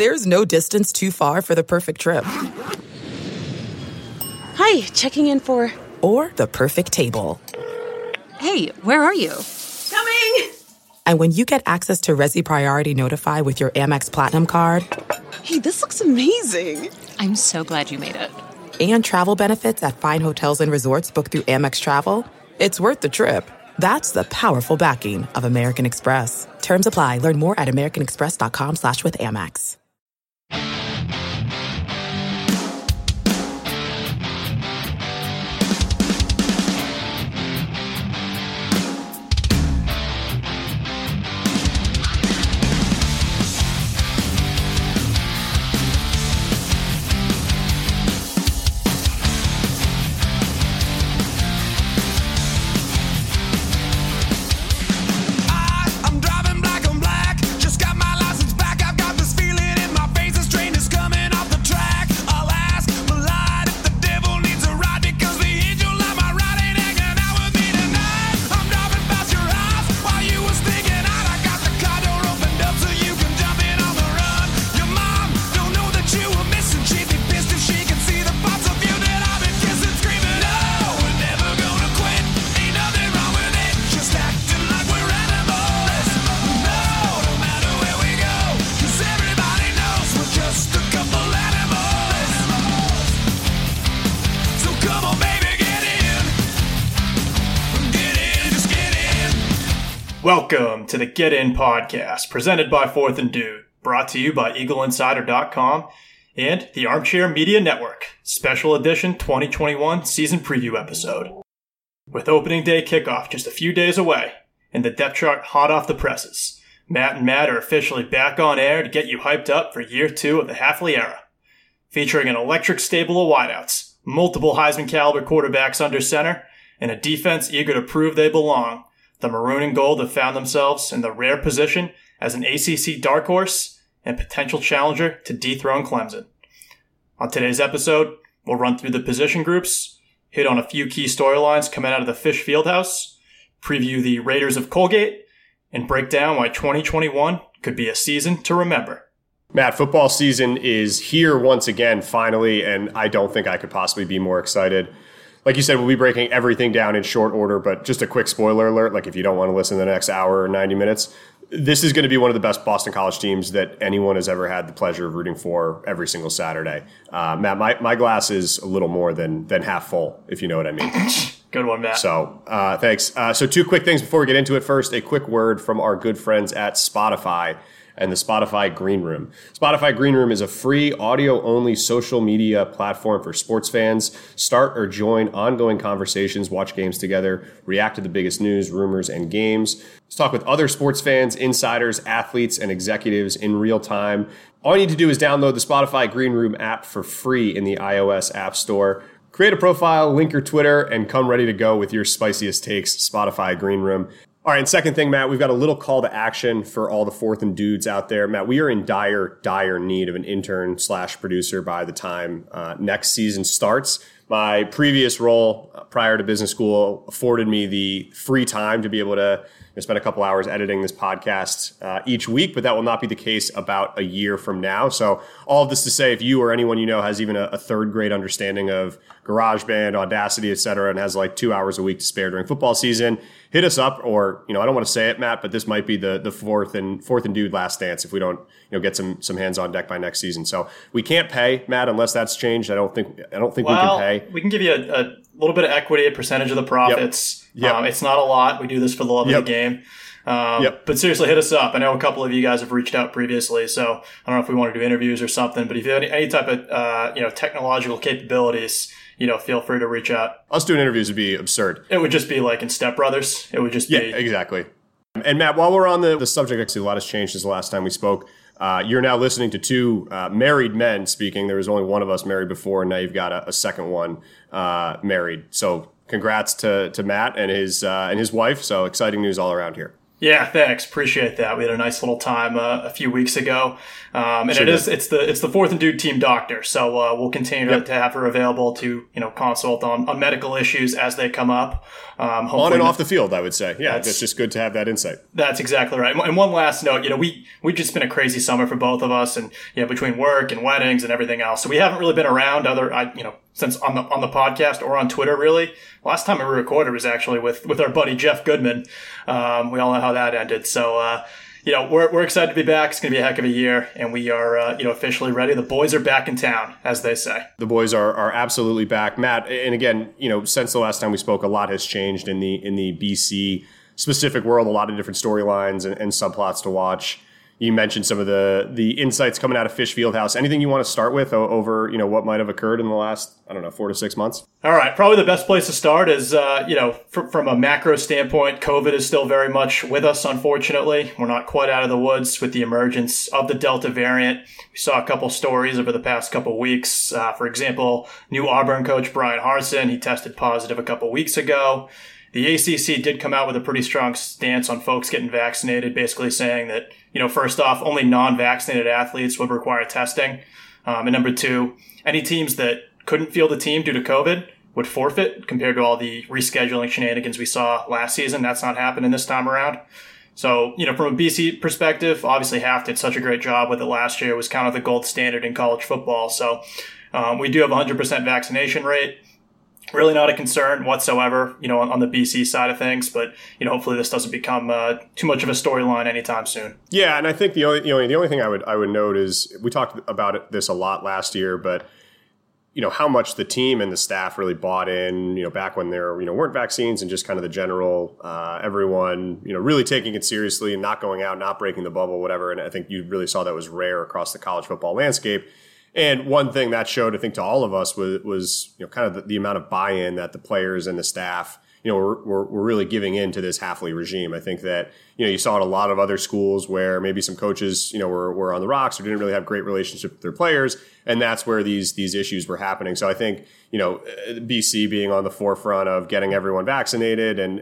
There's no distance too far for the perfect trip. Hi, checking in for... Or the perfect table. Hey, where are you? Coming! And when you get access to Resi Priority Notify with your Amex Platinum card... Hey, this looks amazing. I'm so glad you made it. And travel benefits at fine hotels and resorts booked through Amex Travel, it's worth the trip. That's the powerful backing of American Express. Terms apply. Learn more at americanexpress.com/withAmex. Welcome to the Get In Podcast, presented by Fourth and Dude, brought to you by EagleInsider.com and the Armchair Media Network, Special Edition 2021 Season Preview episode. With opening day kickoff just a few days away, and the depth chart hot off the presses, Matt and Matt are officially back on air to get you hyped up for year 2 of the Hafley era. Featuring an electric stable of wideouts, multiple Heisman caliber quarterbacks under center, and a defense eager to prove they belong, the Maroon and Gold have found themselves in the rare position as an ACC dark horse and potential challenger to dethrone Clemson. On today's episode, we'll run through the position groups, hit on a few key storylines coming out of the Fish Fieldhouse, preview the Raiders of Colgate, and break down why 2021 could be a season to remember. Matt, football season is here once again, finally, and I don't think I could possibly be more excited. Like you said, we'll be breaking everything down in short order, but just a quick spoiler alert, like if you don't want to listen to the next hour or 90 minutes, this is going to be one of the best Boston College teams that anyone has ever had the pleasure of rooting for every single Saturday. Matt, my glass is a little more than half full, if you know what I mean. Good one, Matt. So, thanks. So 2 quick things before we get into it. First, a quick word from our good friends at Spotify and the Spotify Green Room. Spotify Green Room is a free audio-only social media platform for sports fans. Start or join ongoing conversations, watch games together, react to the biggest news, rumors, and games. Let's talk with other sports fans, insiders, athletes, and executives in real time. All you need to do is download the Spotify Green Room app for free in the iOS App Store. Create a profile, link your Twitter, and come ready to go with your spiciest takes, Spotify Green Room. All right, and second thing, Matt, we've got a little call to action for all the Fourth and Dudes out there. Matt, we are in dire need of an intern/producer by the time next season starts. My previous role prior to business school afforded me the free time to be able to spend a couple hours editing this podcast each week, but that will not be the case about a year from now. So all of this to say, if you or anyone you know has even a third grade understanding of GarageBand, Audacity, et cetera, and has like 2 hours a week to spare during football season, hit us up. Or, I don't want to say it, Matt, but this might be the fourth and Dude last dance if we don't, get some hands on deck by next season. So we can't pay, Matt, unless that's changed. I don't think we can pay. We can give you a little bit of equity, a percentage of the profits. Yep. It's not a lot. We do this for the love of the game. But seriously, hit us up. I know a couple of you guys have reached out previously, so I don't know if we want to do interviews or something, but if you have any type of technological capabilities, feel free to reach out. Us doing interviews would be absurd. It would just be like in Step Brothers. It would just be... Yeah, exactly. And Matt, while we're on the subject, actually a lot has changed since the last time we spoke. You're now listening to 2 married men speaking. There was only one of us married before, and now you've got a second one married. So congrats to Matt and his wife. So exciting news all around here. Yeah, thanks. Appreciate that. We had a nice little time a few weeks ago, and it's the Fourth and Dude team doctor. So we'll continue to have her available to consult on medical issues as they come up. On and off the field, I would say. Yeah, it's just good to have that insight. That's exactly right. And one last note, we've just been a crazy summer for both of us, and between work and weddings and everything else, so we haven't really been around since on the podcast or on Twitter really. Last time we recorded was actually with our buddy Jeff Goodman. We all know how that ended. So we're excited to be back. It's going to be a heck of a year, and we are officially ready. The boys are back in town, as they say. The boys are absolutely back, Matt. And again, since the last time we spoke, a lot has changed in the BC specific world. A lot of different storylines and subplots to watch. You mentioned some of the insights coming out of Fish Fieldhouse. Anything you want to start with over what might have occurred in the last 4 to 6 months? All right, probably the best place to start is from a macro standpoint, COVID is still very much with us. Unfortunately, we're not quite out of the woods with the emergence of the Delta variant. We saw a couple stories over the past couple weeks. For example, new Auburn coach Brian Harsin, he tested positive a couple weeks ago. The ACC did come out with a pretty strong stance on folks getting vaccinated, basically saying that, first off, only non-vaccinated athletes would require testing. And number two, any teams that couldn't field a team due to COVID would forfeit compared to all the rescheduling shenanigans we saw last season. That's not happening this time around. So, from a BC perspective, obviously Half did such a great job with it last year. It was kind of the gold standard in college football. So we do have a 100% vaccination rate. Really not a concern whatsoever, on the BC side of things. But, hopefully this doesn't become too much of a storyline anytime soon. Yeah, and I think the only thing I would note is we talked about this a lot last year, but how much the team and the staff really bought in, back when there weren't vaccines and just kind of the general everyone really taking it seriously and not going out, not breaking the bubble, whatever. And I think you really saw that was rare across the college football landscape. And one thing that showed, I think, to all of us was kind of the amount of buy-in that the players and the staff, were really giving into this Hafley regime. I think that, you saw it a lot of other schools where maybe some coaches, were on the rocks or didn't really have great relationships with their players. And that's where these issues were happening. So I think, BC being on the forefront of getting everyone vaccinated and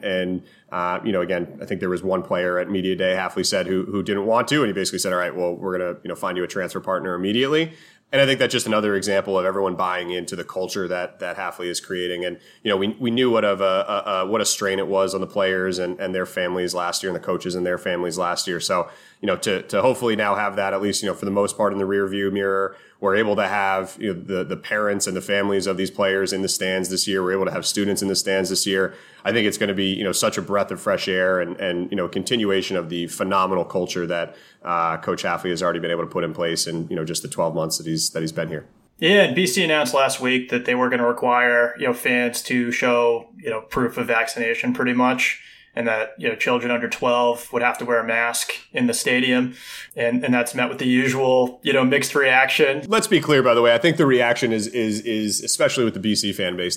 again, I think there was one player at Media Day, Hafley said, who didn't want to. And he basically said, all right, well, we're going to, find you a transfer partner immediately. And I think that's just another example of everyone buying into the culture that Hafley is creating. And, we knew what a strain it was on the players and their families last year and the coaches and their families last year. So, to hopefully now have that, at least, for the most part in the rear view mirror, we're able to have the parents and the families of these players in the stands this year. We're able to have students in the stands this year. I think it's going to be such a breath of fresh air and a continuation of the phenomenal culture that Coach Hafley has already been able to put in place in just the 12 months that he's been here. Yeah, and BC announced last week that they were going to require fans to show proof of vaccination pretty much. And that children under 12 would have to wear a mask in the stadium, and that's met with the usual mixed reaction. Let's be clear, by the way. I think the reaction is especially with the BC fan base,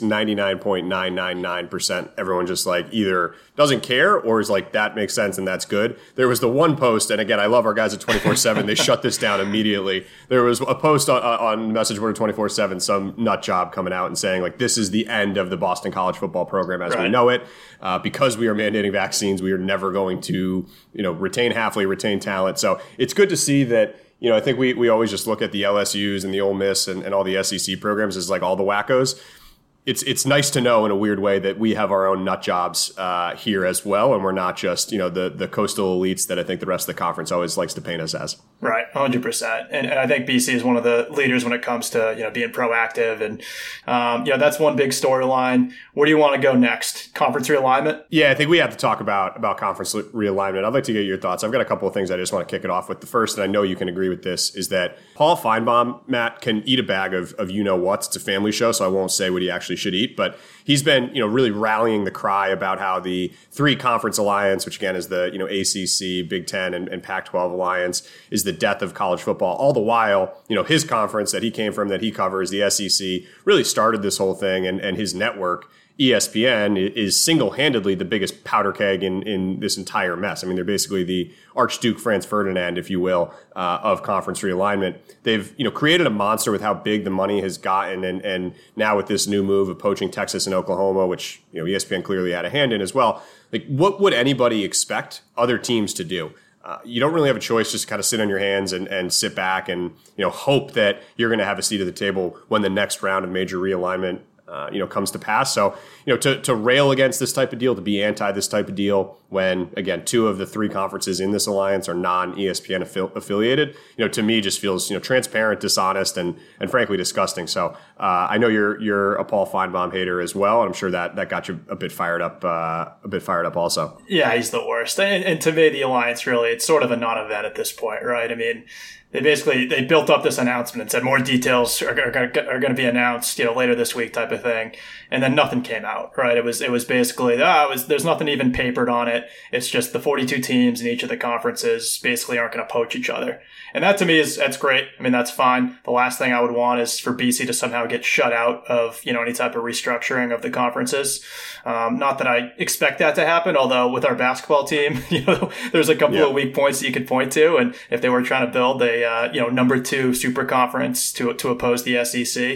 99.999%. Everyone just either doesn't care or is that makes sense and that's good. There was the one post, and again, I love our guys at 24/7. They shut this down immediately. There was a post on message board 24/7, some nut job coming out and saying this is the end of the Boston college football program as we know it, because we are mandating vaccines. We are never going to, retain Hafley, retain talent. So it's good to see that, I think we always just look at the LSUs and the Ole Miss and all the SEC programs as all the wackos. It's nice to know in a weird way that we have our own nut jobs here as well, and we're not just the coastal elites that I think the rest of the conference always likes to paint us as. Right, 100%. And I think BC is one of the leaders when it comes to being proactive, and that's one big storyline. Where do you want to go next? Conference realignment? Yeah, I think we have to talk about conference realignment. I'd like to get your thoughts. I've got a couple of things I just want to kick it off with. The first, and I know you can agree with this, is that Paul Feinbaum, Matt, can eat a bag of what. It's a family show, so I won't say what he actually should eat, but he's been really rallying the cry about how the 3-conference alliance, which again is the ACC, Big Ten, and Pac-12 alliance, is the death of college football. All the while, his conference that he came from, that he covers, the SEC, really started this whole thing, and his network ESPN is single-handedly the biggest powder keg in this entire mess. I mean, they're basically the Archduke Franz Ferdinand, if you will, of conference realignment. They've created a monster with how big the money has gotten, and now with this new move of poaching Texas and Oklahoma, which ESPN clearly had a hand in as well. Like, what would anybody expect other teams to do? You don't really have a choice. Just kind of sit on your hands and sit back and hope that you're going to have a seat at the table when the next round of major realignment comes to pass. So, to rail against this type of deal, to be anti this type of deal, when, again, 2 of the 3 conferences in this alliance are non-ESPN affiliated, to me just feels, transparent, dishonest, and frankly disgusting. So I know you're a Paul Feinbaum hater as well, and I'm sure that got you a bit fired up also. Yeah, he's the worst. And to me, the alliance really, it's sort of a non-event at this point, right? I mean, they built up this announcement and said more details are going to be announced, later this week type of thing. And then nothing came out, right? It was basically, there's nothing even papered on it. It's just the 42 teams in each of the conferences basically aren't going to poach each other. And that to me that's great. I mean, that's fine. The last thing I would want is for BC to somehow get shut out of, any type of restructuring of the conferences. Not that I expect that to happen, although with our basketball team, there's a couple of weak points that you could point to. And if they were trying to build a, number 2 super conference to oppose the SEC,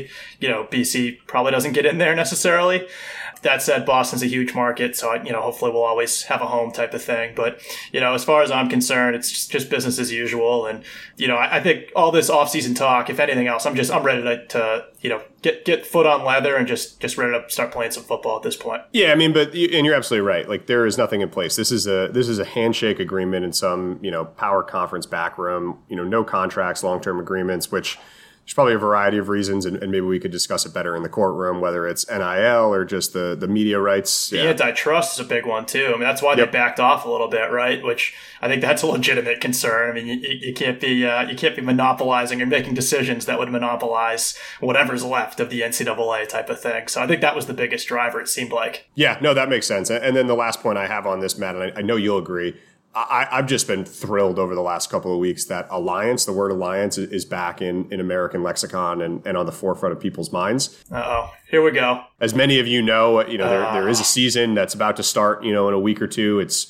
BC probably doesn't get in there necessarily. That said, Boston's a huge market, so hopefully we'll always have a home type of thing. But as far as I'm concerned, it's just business as usual. And I think all this offseason talk, if anything else, I'm ready to get foot on leather and just ready to start playing some football at this point. Yeah, I mean, and you're absolutely right. Like, there is nothing in place. This is a handshake agreement in some power conference back room. No contracts, long-term agreements, which. There's probably a variety of reasons, and maybe we could discuss it better in the courtroom, whether it's NIL or just the media rights. The antitrust is a big one, too. I mean, that's why they backed off a little bit, right? Which I think that's a legitimate concern. I mean, you can't be monopolizing or making decisions that would monopolize whatever's left of the NCAA type of thing. So I think that was the biggest driver, it seemed like. Yeah, no, that makes sense. And then the last point I have on this, Matt, and I know you'll agree, I've just been thrilled over the last couple of weeks that alliance, the word alliance, is back in American lexicon and on the forefront of people's minds. Uh-oh. Here we go. As many of you know, there is a season that's about to start, in a week or two. It's,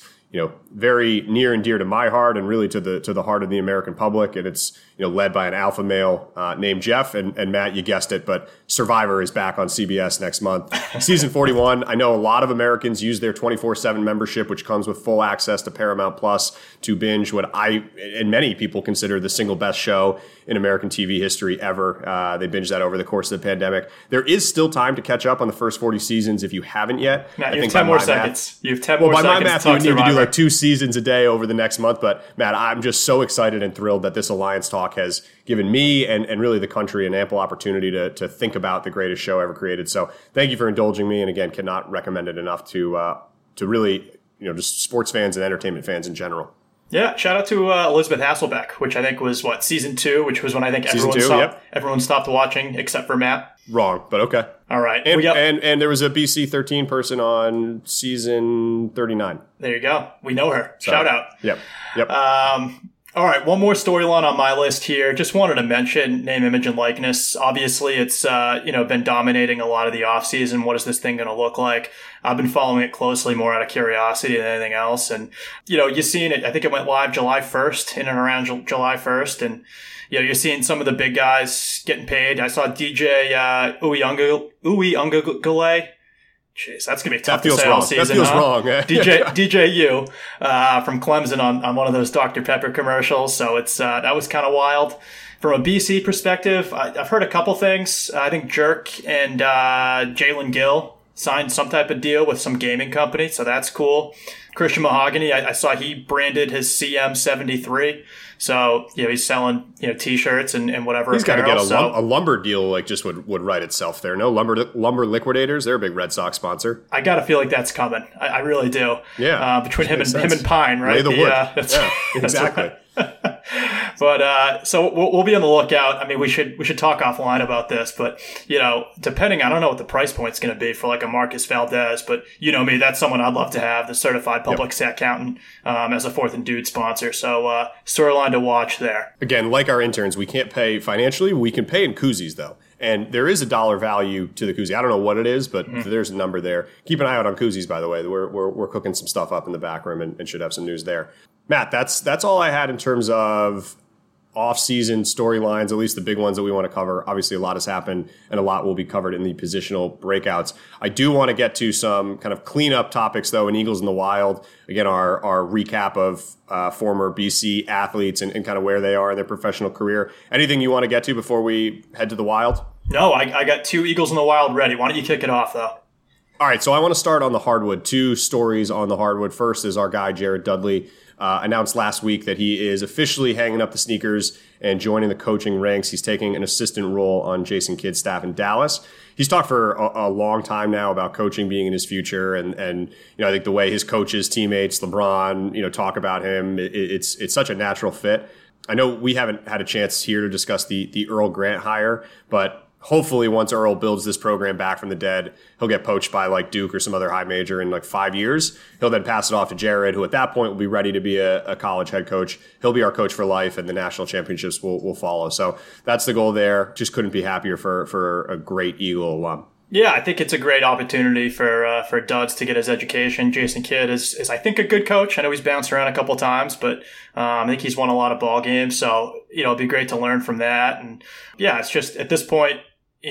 very near and dear to my heart and really to the heart of the American public. And it's, led by an alpha male named Jeff. And Matt, you guessed it, but Survivor is back on CBS next month. Season 41. I know a lot of Americans use their 24/7 membership, which comes with full access to Paramount Plus, to binge what I and many people consider the single best show in American TV history ever. They binged that over the course of the pandemic. There is still time to catch up on the first 40 seasons if you haven't yet. Matt, you have 10 more seconds. You have 10 more seconds. Well, by my math, you would need to do like 2 seasons a day over the next month. But Matt, I'm just so excited and thrilled that this alliance talk has given me and really the country an ample opportunity to think about the greatest show ever created. So thank you for indulging me. And again, cannot recommend it enough to really, just sports fans and entertainment fans in general. Yeah, shout out to Elizabeth Hasselbeck, which I think was, season 2, which was when I think everyone stopped watching except for Matt. Wrong, but okay. All right. And there was a BC 13 person on season 39. There you go. We know her. So, shout out. Yep. All right, one more storyline on my list here. Just wanted to mention name, image, and likeness. Obviously, it's been dominating a lot of the offseason. What is this thing going to look like? I've been following it closely more out of curiosity than anything else. And, you've seen it. I think it went live July 1st, in and around July 1st. And, you're seeing some of the big guys getting paid. I saw DJ Uiagalelei. Jeez, that's going to be tough to say all season. That feels wrong. DJ U from Clemson on one of those Dr. Pepper commercials. So that was kind of wild. From a BC perspective, I've heard a couple things. I think Jerk and Jalen Gill signed some type of deal with some gaming company, so that's cool. Christian Mahogany, I saw he branded his CM73. So, he's selling, T-shirts and whatever. He's got to get a lumber deal, like, just would write itself there. No, Lumber Liquidators, they're a big Red Sox sponsor. I got to feel like that's coming. I really do. Yeah. Between him and Pine, right? Lay the wood. Yeah, exactly. But so we'll be on the lookout. I mean, we should talk offline about this, but depending, I don't know what the price point's going to be for like a Marcus Valdez, but me, that's someone I'd love to have, the certified public accountant, as a Fourth and Dude sponsor. So storyline to watch there. Again, like our interns, we can't pay financially. We can pay in koozies though. And there is a dollar value to the koozie. I don't know what it is, but there's a number there. Keep an eye out on koozies, by the way. We're cooking some stuff up in the back room and should have some news there. Matt, that's all I had in terms of off-season storylines, at least the big ones that we want to cover. Obviously, a lot has happened, and a lot will be covered in the positional breakouts. I do want to get to some kind of cleanup topics, though, in Eagles in the Wild. Again, our recap of former BC athletes and kind of where they are in their professional career. Anything you want to get to before we head to the Wild? No, I got 2 Eagles in the Wild ready. Why don't you kick it off, though? All right, so I want to start on the hardwood. 2 stories on the hardwood. First is our guy, Jared Dudley. Announced last week that he is officially hanging up the sneakers and joining the coaching ranks. He's taking an assistant role on Jason Kidd's staff in Dallas. He's talked for a long time now about coaching being in his future, and I think the way his coaches, teammates, LeBron, talk about him, it's such a natural fit. I know we haven't had a chance here to discuss the Earl Grant hire, but hopefully once Earl builds this program back from the dead, he'll get poached by like Duke or some other high major in like 5 years. He'll then pass it off to Jared, who at that point will be ready to be a college head coach. He'll be our coach for life, and the national championships will follow. So that's the goal there. Just couldn't be happier for a great Eagle alum. Yeah, I think it's a great opportunity for Duds to get his education. Jason Kidd is I think, a good coach. I know he's bounced around a couple of times, but I think he's won a lot of ball games. So, it'd be great to learn from that. And yeah, it's just at this point,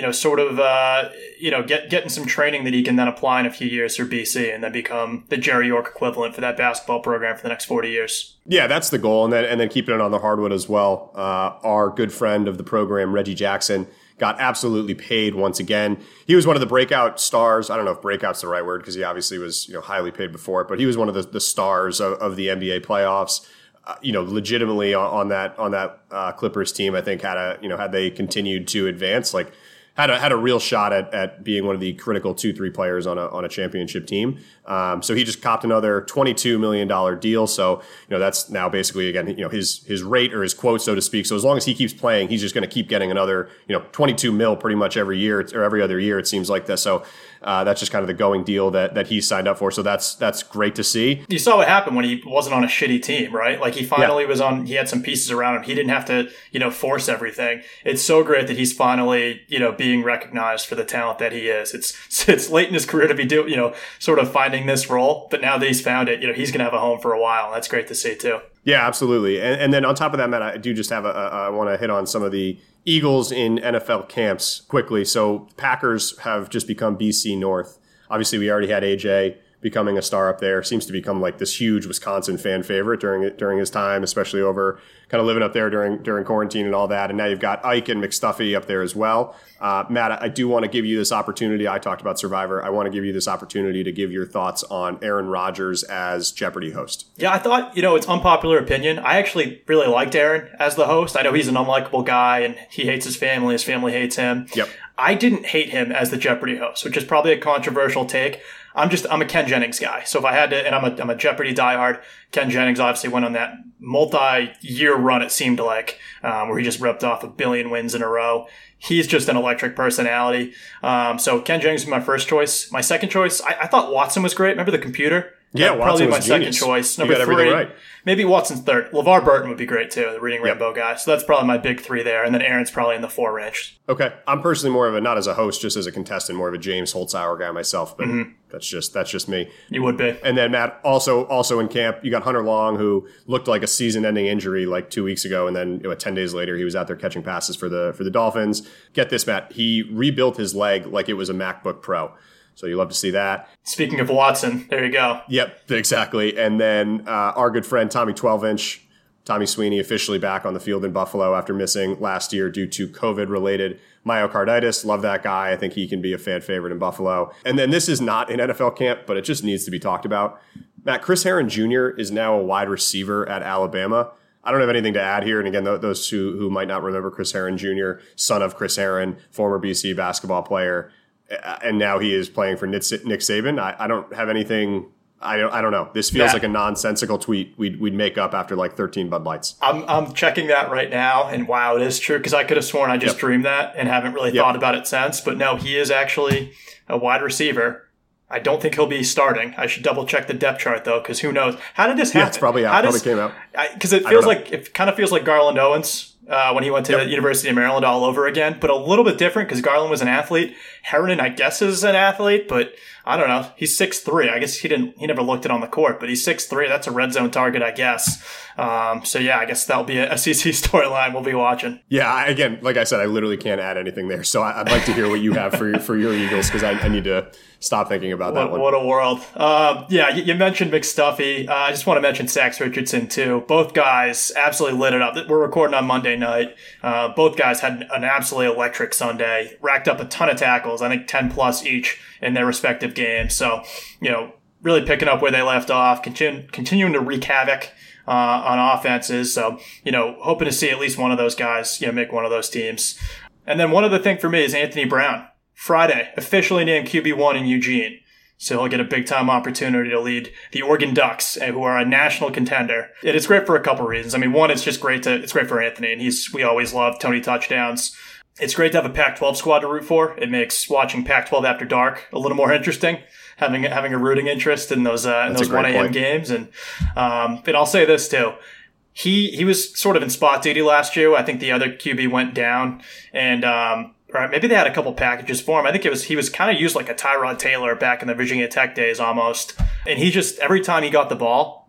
getting some training that he can then apply in a few years for BC and then become the Jerry York equivalent for that basketball program for the next 40 years. Yeah, that's the goal. And then keeping it on the hardwood as well. Our good friend of the program, Reggie Jackson, got absolutely paid once again. He was one of the breakout stars. I don't know if breakout's the right word because he obviously was highly paid before it, but he was one of the stars of the NBA playoffs. Legitimately on that Clippers team, I think had they continued to advance, had a real shot at being one of the critical 2-3 players on a championship team. So he just copped another $22 million deal. So, that's now basically, again, his rate or his quote, so to speak. So as long as he keeps playing, he's just going to keep getting another, 22 mil pretty much every year or every other year. It seems like this. So that's just kind of the going deal that he signed up for. So that's great to see. You saw what happened when he wasn't on a shitty team, right? Like he finally was on, he had some pieces around him. He didn't have to, force everything. It's so great that he's finally, being recognized for the talent that he is. It's late in his career to be sort of finding this role, but now that he's found it, he's going to have a home for a while. And that's great to see too. Yeah, absolutely. And then on top of that, Matt, I do just have I want to hit on some of the Eagles in NFL camps quickly. So Packers have just become BC North. Obviously, we already had AJ becoming a star up there. Seems to become like this huge Wisconsin fan favorite during his time, especially over kind of living up there during quarantine and all that. And now you've got Ike and McStuffy up there as well. Matt, I do want to give you this opportunity. I talked about Survivor. I want to give you this opportunity to give your thoughts on Aaron Rodgers as Jeopardy host. Yeah, I thought, it's unpopular opinion. I actually really liked Aaron as the host. I know he's an unlikable guy and he hates his family. His family hates him. Yep. I didn't hate him as the Jeopardy host, which is probably a controversial take. I'm a Ken Jennings guy. So if I had to, and I'm a Jeopardy diehard, Ken Jennings obviously went on that multi-year run, it seemed like, where he just ripped off 1 billion wins in a row. He's just an electric personality. So Ken Jennings was my first choice. My second choice, I thought Watson was great. Remember the computer? Yeah, Watson probably my was second genius. choice. Number 3, right. Maybe Watson's third. LeVar Burton would be great too, the Reading Rainbow guy. So that's probably my big 3 there. And then Aaron's probably in the 4 range. Okay. I'm personally more of a, not as a host, just as a contestant, more of a James Holzhauer guy myself, but that's just me. You would be. And then Matt, also in camp, you got Hunter Long, who looked like a season-ending injury like 2 weeks ago, and then 10 days later he was out there catching passes for the Dolphins. Get this, Matt, he rebuilt his leg like it was a MacBook Pro. So you love to see that. Speaking of Watson, there you go. Yep, exactly. And then our good friend Tommy 12-inch, Tommy Sweeney, officially back on the field in Buffalo after missing last year due to COVID-related myocarditis. Love that guy. I think he can be a fan favorite in Buffalo. And then this is not in NFL camp, but it just needs to be talked about. Matt, Chris Herron Jr. is now a wide receiver at Alabama. I don't have anything to add here. And again, those who might not remember Chris Herron Jr., son of Chris Herron, former BC basketball player, and now he is playing for Nick Saban. I don't have anything. I don't know. This feels like a nonsensical tweet we'd make up after like 13 Bud Lights. I'm checking that right now, and wow, it is true because I could have sworn I just dreamed that and haven't really thought about it since. But no, he is actually a wide receiver. I don't think he'll be starting. I should double check the depth chart though, because who knows? How did this happen? Yeah, it's probably out. Probably came out. Because it kind of feels like Garland Owens when he went to the University of Maryland all over again, but a little bit different because Garland was an athlete. Herndon, I guess, is an athlete, but I don't know. He's 6'3". I guess he never looked it on the court, but he's 6'3". That's a red zone target, I guess. So yeah, I guess that'll be a SEC storyline we'll be watching. Yeah, again, like I said, I literally can't add anything there. So I'd like to hear what you have for your Eagles, because I need to stop thinking about that one. What a world. Yeah, you mentioned McStuffy. I just want to mention Sax Richardson too. Both guys absolutely lit it up. We're recording on Monday night. Both guys had an absolutely electric Sunday, racked up a ton of tackles, I think 10 plus each in their respective games. So, really picking up where they left off, continuing to wreak havoc on offenses. So, hoping to see at least one of those guys, make one of those teams. And then one other thing for me is Anthony Brown. Friday, officially named QB1 in Eugene. So he'll get a big-time opportunity to lead the Oregon Ducks, who are a national contender. It is great for a couple reasons. I mean, one, it's great for Anthony, and we always love Tony touchdowns. It's great to have a Pac-12 squad to root for. It makes watching Pac-12 after dark a little more interesting, having a rooting interest in those 1 a.m. games. And I'll say this too. He was sort of in spot duty last year. I think the other QB went down, and or maybe they had a couple packages for him. I think he was kind of used like a Tyrod Taylor back in the Virginia Tech days almost. And he just, every time he got the ball,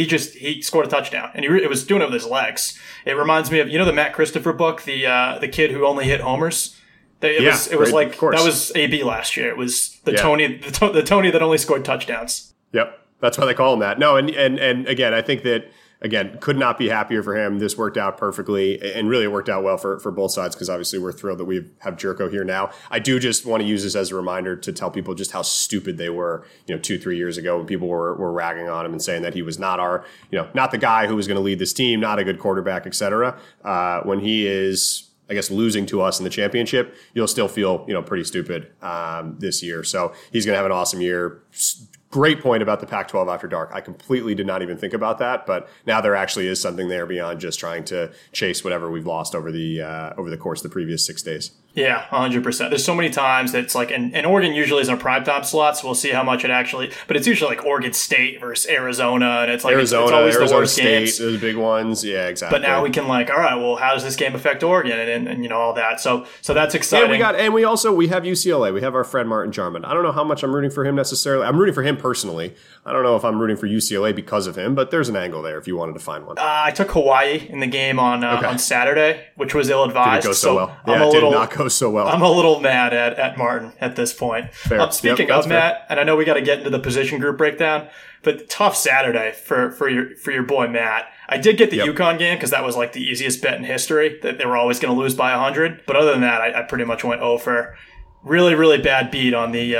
he scored a touchdown, and it was doing it with his legs. It reminds me of, the Matt Christopher book, the kid who only hit homers. It was like, that was AB last year. It was the Tony that only scored touchdowns. Yep. That's why they call him that. No. And again, I think that, could not be happier for him. This worked out perfectly, and really it worked out well for both sides, because obviously we're thrilled that we have Jerko here now. I do just want to use this as a reminder to tell people just how stupid they were, 2-3 years ago, when people were ragging on him and saying that he was not not the guy who was going to lead this team, not a good quarterback, etc. When he is, I guess, losing to us in the championship, you'll still feel, pretty stupid this year. So he's going to have an awesome year. Great point about the Pac-12 after dark. I completely did not even think about that, but now there actually is something there beyond just trying to chase whatever we've lost over the course of the previous 6 days. Yeah, 100%. There's so many times that it's like, and Oregon usually is in a primetime slot, so we'll see how much it actually, but it's usually like Oregon State versus Arizona, and it's like, it's always the worst State, games. Those big ones. Yeah, exactly. But now we can all right, well, how does this game affect Oregon, and all that. So that's exciting. And we have UCLA. We have our friend Martin Jarmond. I don't know how much I'm rooting for him necessarily. I'm rooting for him personally. I don't know if I'm rooting for UCLA because of him, but there's an angle there if you wanted to find one. I took Hawaii in the game on Saturday, which was ill-advised. Did it go so well? Yeah, it did not go so well. I'm a little mad at Martin at this point. Speaking of Matt, and I know we got to get into the position group breakdown, but tough Saturday for your boy Matt. I did get the UConn game because that was like the easiest bet in history, that they were always going to lose by 100. But other than that, I pretty much went over. Really, really bad beat on the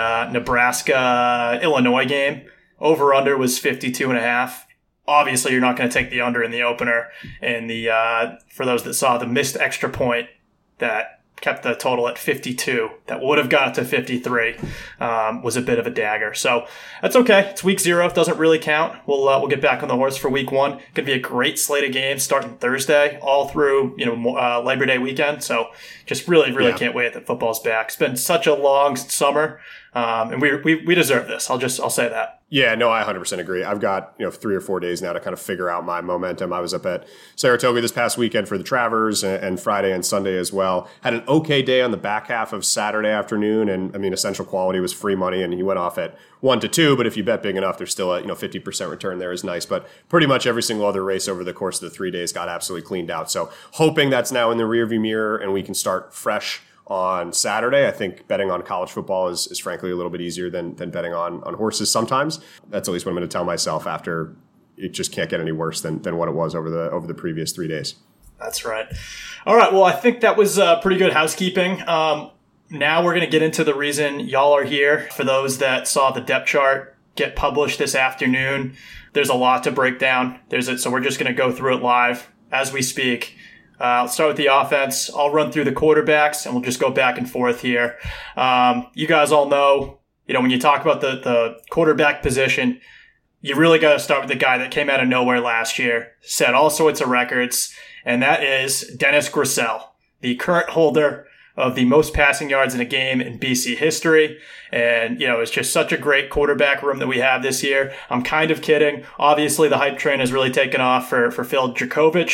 Nebraska-Illinois game. Over-under was 52.5. Obviously, you're not going to take the under in the opener. And for those that saw the missed extra point that kept the total at 52, that would have got it to 53, was a bit of a dagger. So that's okay. It's week 0. It doesn't really count. We'll get back on the horse for week 1. Going to be a great slate of games starting Thursday, all through Labor Day weekend. So just really can't wait that football's back. It's been such a long summer, and we deserve this. I'll say that. Yeah, no, I 100% agree. I've got 3 or 4 days now to kind of figure out my momentum. I was up at Saratoga this past weekend for the Travers, and Friday and Sunday as well. Had an okay day on the back half of Saturday afternoon, and I mean, Essential Quality was free money, and he went off at 1-2. But if you bet big enough, there's still a 50% return there is nice. But pretty much every single other race over the course of the 3 days got absolutely cleaned out. So hoping that's now in the rearview mirror and we can start fresh on Saturday. I think betting on college football is frankly a little bit easier than betting on horses sometimes. That's at least what I'm going to tell myself after it just can't get any worse than what it was over the previous 3 days. That's right. All right. Well, I think that was pretty good housekeeping. Now we're going to get into the reason y'all are here. For those that saw the depth chart get published this afternoon, there's a lot to break down. So we're just going to go through it live as we speak. Let's start with the offense. I'll run through the quarterbacks, and we'll just go back and forth here. You guys all know, when you talk about the quarterback position, you really got to start with the guy that came out of nowhere last year, set all sorts of records, and that is Dennis Grosel, the current holder of the most passing yards in a game in BC history. And, it's just such a great quarterback room that we have this year. I'm kind of kidding. Obviously, the hype train has really taken off for Phil Dracovic.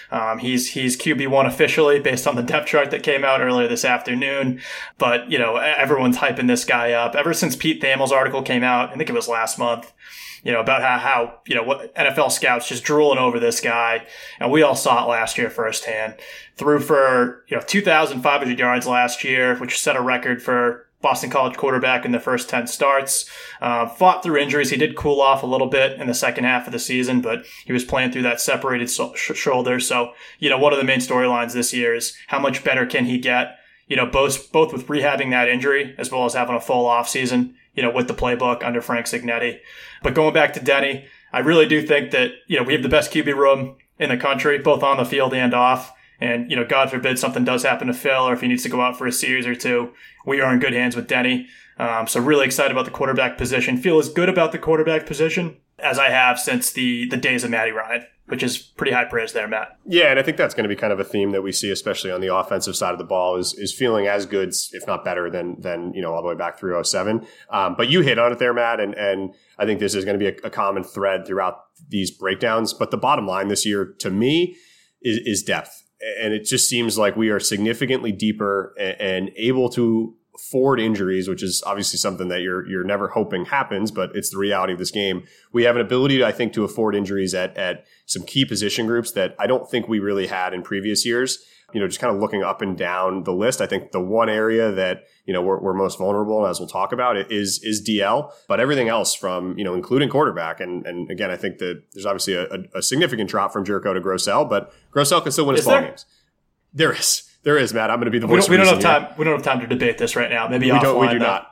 He's QB1 officially based on the depth chart that came out earlier this afternoon. But, everyone's hyping this guy up. Ever since Pete Thamel's article came out, I think it was last month, about how what NFL scouts just drooling over this guy. And we all saw it last year firsthand. Threw for, 2,500 yards last year, which set a record for Boston College quarterback in the first 10 starts. Fought through injuries. He did cool off a little bit in the second half of the season, but he was playing through that separated shoulder. So, one of the main storylines this year is how much better can he get, both with rehabbing that injury as well as having a full off season, with the playbook under Frank Cignetti. But going back to Denny, I really do think that, we have the best QB room in the country, both on the field and off. And, God forbid something does happen to Phil, or if he needs to go out for a series or two, we are in good hands with Denny. So really excited about the quarterback position. Feel as good about the quarterback position as I have since the days of Matty Ryan, which is pretty high praise there, Matt. Yeah, and I think that's going to be kind of a theme that we see, especially on the offensive side of the ball, is feeling as good, if not better, than all the way back through 2007. But you hit on it there, Matt, and I think this is going to be a common thread throughout these breakdowns. But the bottom line this year, to me, is depth. And it just seems like we are significantly deeper and able to afford injuries, which is obviously something that you're never hoping happens, but it's the reality of this game. We have an ability, I think, to afford injuries at some key position groups that I don't think we really had in previous years. Just kind of looking up and down the list, I think the one area that, we're most vulnerable, as we'll talk about, is DL, but everything else from, including quarterback. And again, I think that there's obviously a significant drop from Jericho to Grossell, but Grossell can still win his ball games. There is, Matt. I'm going to be the voice. We don't have time. We don't have time to debate this right now. Maybe offline.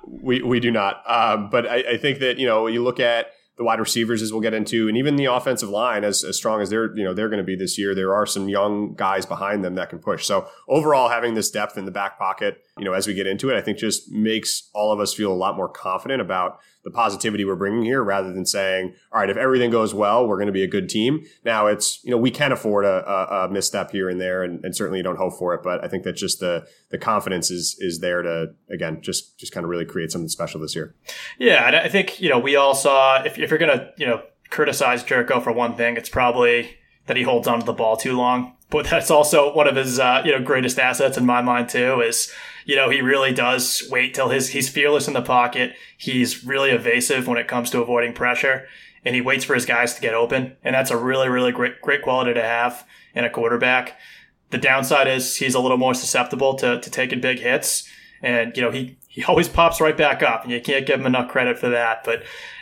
We do not. But I think that, you look at the wide receivers, as we'll get into, and even the offensive line, as strong as they're going to be this year, there are some young guys behind them that can push. So overall, having this depth in the back pocket, as we get into it, I think just makes all of us feel a lot more confident about the positivity we're bringing here, rather than saying, all right, if everything goes well, we're going to be a good team. Now it's, we can afford a misstep here and there, and certainly you don't hope for it. But I think that just the confidence is there to, again, just kind of really create something special this year. Yeah. And I think, we all saw, if you're going to, criticize Jericho for one thing, it's probably that he holds onto the ball too long. But that's also one of his, greatest assets in my mind too, is, he really does wait till he's fearless in the pocket. He's really evasive when it comes to avoiding pressure, and he waits for his guys to get open. And that's a really, really great quality to have in a quarterback. The downside is he's a little more susceptible to taking big hits. And, he always pops right back up, and you can't give him enough credit for that. But,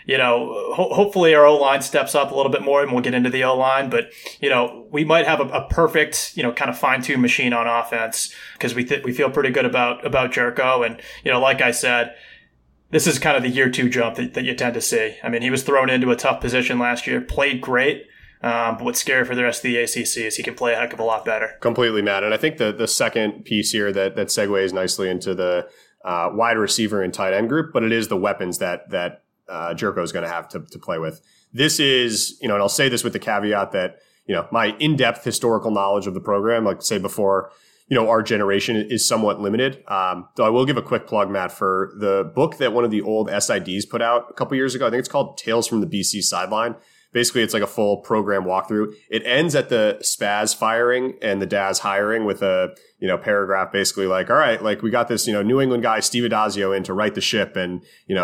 hopefully our O-line steps up a little bit more, and we'll get into the O-line. But, we might have a perfect, kind of fine-tuned machine on offense, because we feel pretty good about Jericho. And, like I said, this is kind of the year two jump that you tend to see. I mean, he was thrown into a tough position last year, played great. But what's scary for the rest of the ACC is he can play a heck of a lot better. Completely, Matt. And I think the second piece here that segues nicely into the wide receiver and tight end group, but it is the weapons that Jericho is going to have to play with. This is, and I'll say this with the caveat that, my in-depth historical knowledge of the program, like say before, our generation is somewhat limited. Though I will give a quick plug, Matt, for the book that one of the old SIDs put out a couple years ago. I think it's called Tales from the BC Sideline. Basically, it's like a full program walkthrough. It ends at the Spaz firing and the Daz hiring with a, paragraph basically like, all right, like we got this, New England guy, Steve Adazio, in to right the ship. And,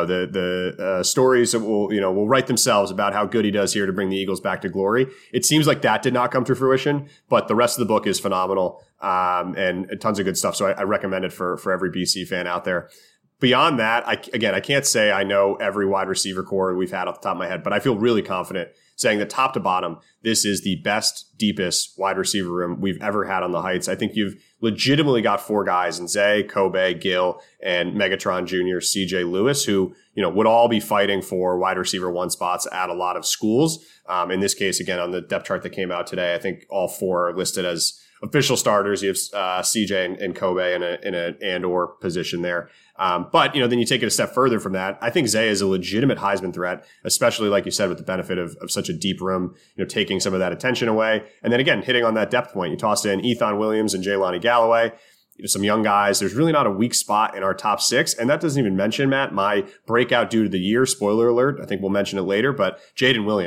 the stories that will write themselves about how good he does here to bring the Eagles back to glory. It seems like that did not come to fruition, but the rest of the book is phenomenal. And tons of good stuff. So I recommend it for every BC fan out there. Beyond that, I can't say I know every wide receiver core we've had off the top of my head, but I feel really confident saying that top to bottom, this is the best, deepest wide receiver room we've ever had on the Heights. I think you've legitimately got four guys in Zay, Kobe, Gill, and Megatron Jr., CJ Lewis, who, would all be fighting for wide receiver one spots at a lot of schools. In this case, again, on the depth chart that came out today, I think all four are listed as official starters. You have CJ and Kobe in an and/or position there. But, then you take it a step further from that. I think Zay is a legitimate Heisman threat, especially like you said, with the benefit of such a deep room, taking some of that attention away. And then again, hitting on that depth point, you tossed in Ethan Williams and Jaylani Galloway, some young guys. There's really not a weak spot in our top six. And that doesn't even mention, Matt, my breakout dude of the year, spoiler alert. I think we'll mention it later, but Jaden Williams.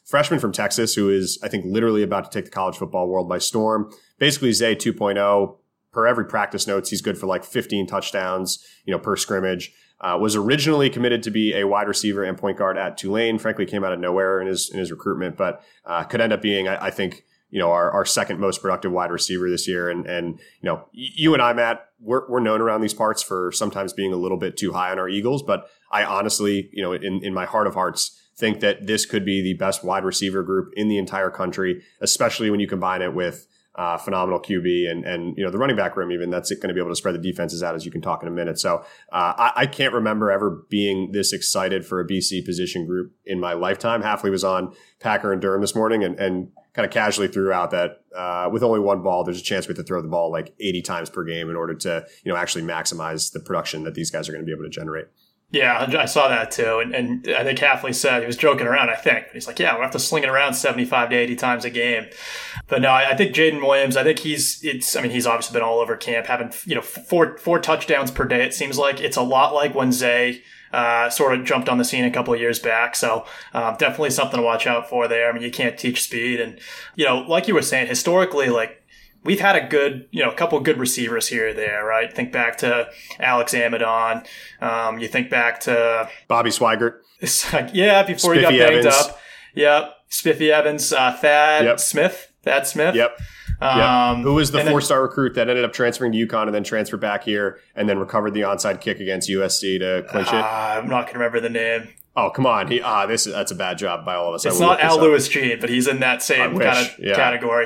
freshman from Texas, who is, I think, literally about to take the college football world by storm. Basically, Zay 2.0. Per every practice notes, he's good for like 15 touchdowns, per scrimmage. Was originally committed to be a wide receiver and point guard at Tulane. Frankly, came out of nowhere in his recruitment, but could end up being, I think, our second most productive wide receiver this year. And you and I, Matt, we're known around these parts for sometimes being a little bit too high on our Eagles, but I honestly, in my heart of hearts, think that this could be the best wide receiver group in the entire country, especially when you combine it with phenomenal QB and the running back room, even that's going to be able to spread the defenses out, as you can talk in a minute. So I can't remember ever being this excited for a BC position group in my lifetime. Hafley was on Packer and Durham this morning and kind of casually threw out that with only one ball, there's a chance we have to throw the ball like 80 times per game in order to actually maximize the production that these guys are going to be able to generate. Yeah, I saw that too. And I think Hafley said, he was joking around, I think. But he's like, yeah, we'll have to sling it around 75 to 80 times a game. But no, I think Jaden Williams, I think he's obviously been all over camp, having, four touchdowns per day. It seems like it's a lot like when Zay sort of jumped on the scene a couple of years back. So definitely something to watch out for there. I mean, you can't teach speed. And, like you were saying, historically, like, we've had a couple of good receivers here or there, right? Think back to Alex Amidon. You think back to Bobby Swigert. Yeah, before Spiffy he got banged Evans. up. Yep. Spiffy Evans, Thad Smith. Yep. Who was the 4-star recruit that ended up transferring to UConn and then transferred back here and then recovered the onside kick against USC to clinch it? I'm not going to remember the name. Oh, come on. That's a bad job by all of us. It's not Al Lewis Jean, but he's in that same kind of category.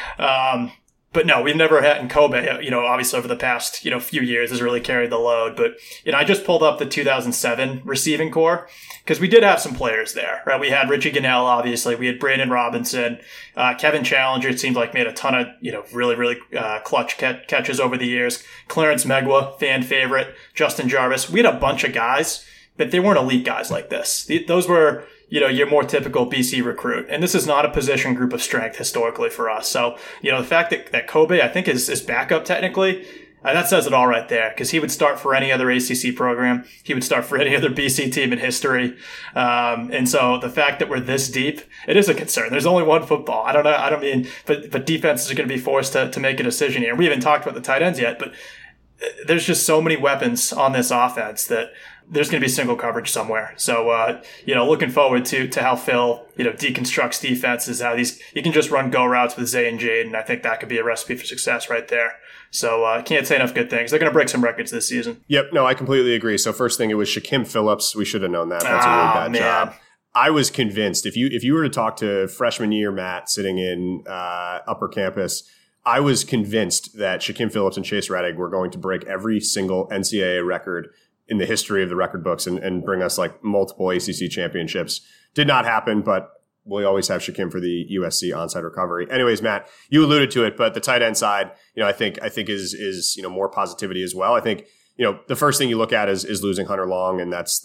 But no, we've never had in Kobe, obviously over the past, few years has really carried the load. But, I just pulled up the 2007 receiving core because we did have some players there, right? We had Richie Gunnell, obviously. We had Brandon Robinson. Kevin Challenger, it seemed like made a ton of, really, really clutch catches over the years. Clarence Megwa, fan favorite. Justin Jarvis. We had a bunch of guys, but they weren't elite guys like this. Those were, your more typical BC recruit. And this is not a position group of strength historically for us. So, the fact that Kobe, I think, is backup technically, that says it all right there, because he would start for any other ACC program. He would start for any other BC team in history. And so the fact that we're this deep, it is a concern. There's only one football. I don't know. But defenses are going to be forced to make a decision here. We haven't talked about the tight ends yet, but there's just so many weapons on this offense that there's going to be single coverage somewhere. So, looking forward to how Phil, deconstructs defenses, how you can just run go routes with Zay and Jade. And I think that could be a recipe for success right there. So I can't say enough good things. They're going to break some records this season. Yep. No, I completely agree. So first thing, it was Shaquem Phillips. We should have known that. That's a really bad job. I was convinced if you were to talk to freshman year Matt sitting in upper campus, I was convinced that Shaquem Phillips and Chase Rettig were going to break every single NCAA record in the history of the record books and bring us like multiple ACC championships. Did not happen, but we always have Shaquem for the USC onside recovery. Anyways, Matt, you alluded to it, but the tight end side, I think is more positivity as well. I think, the first thing you look at is losing Hunter Long, and that's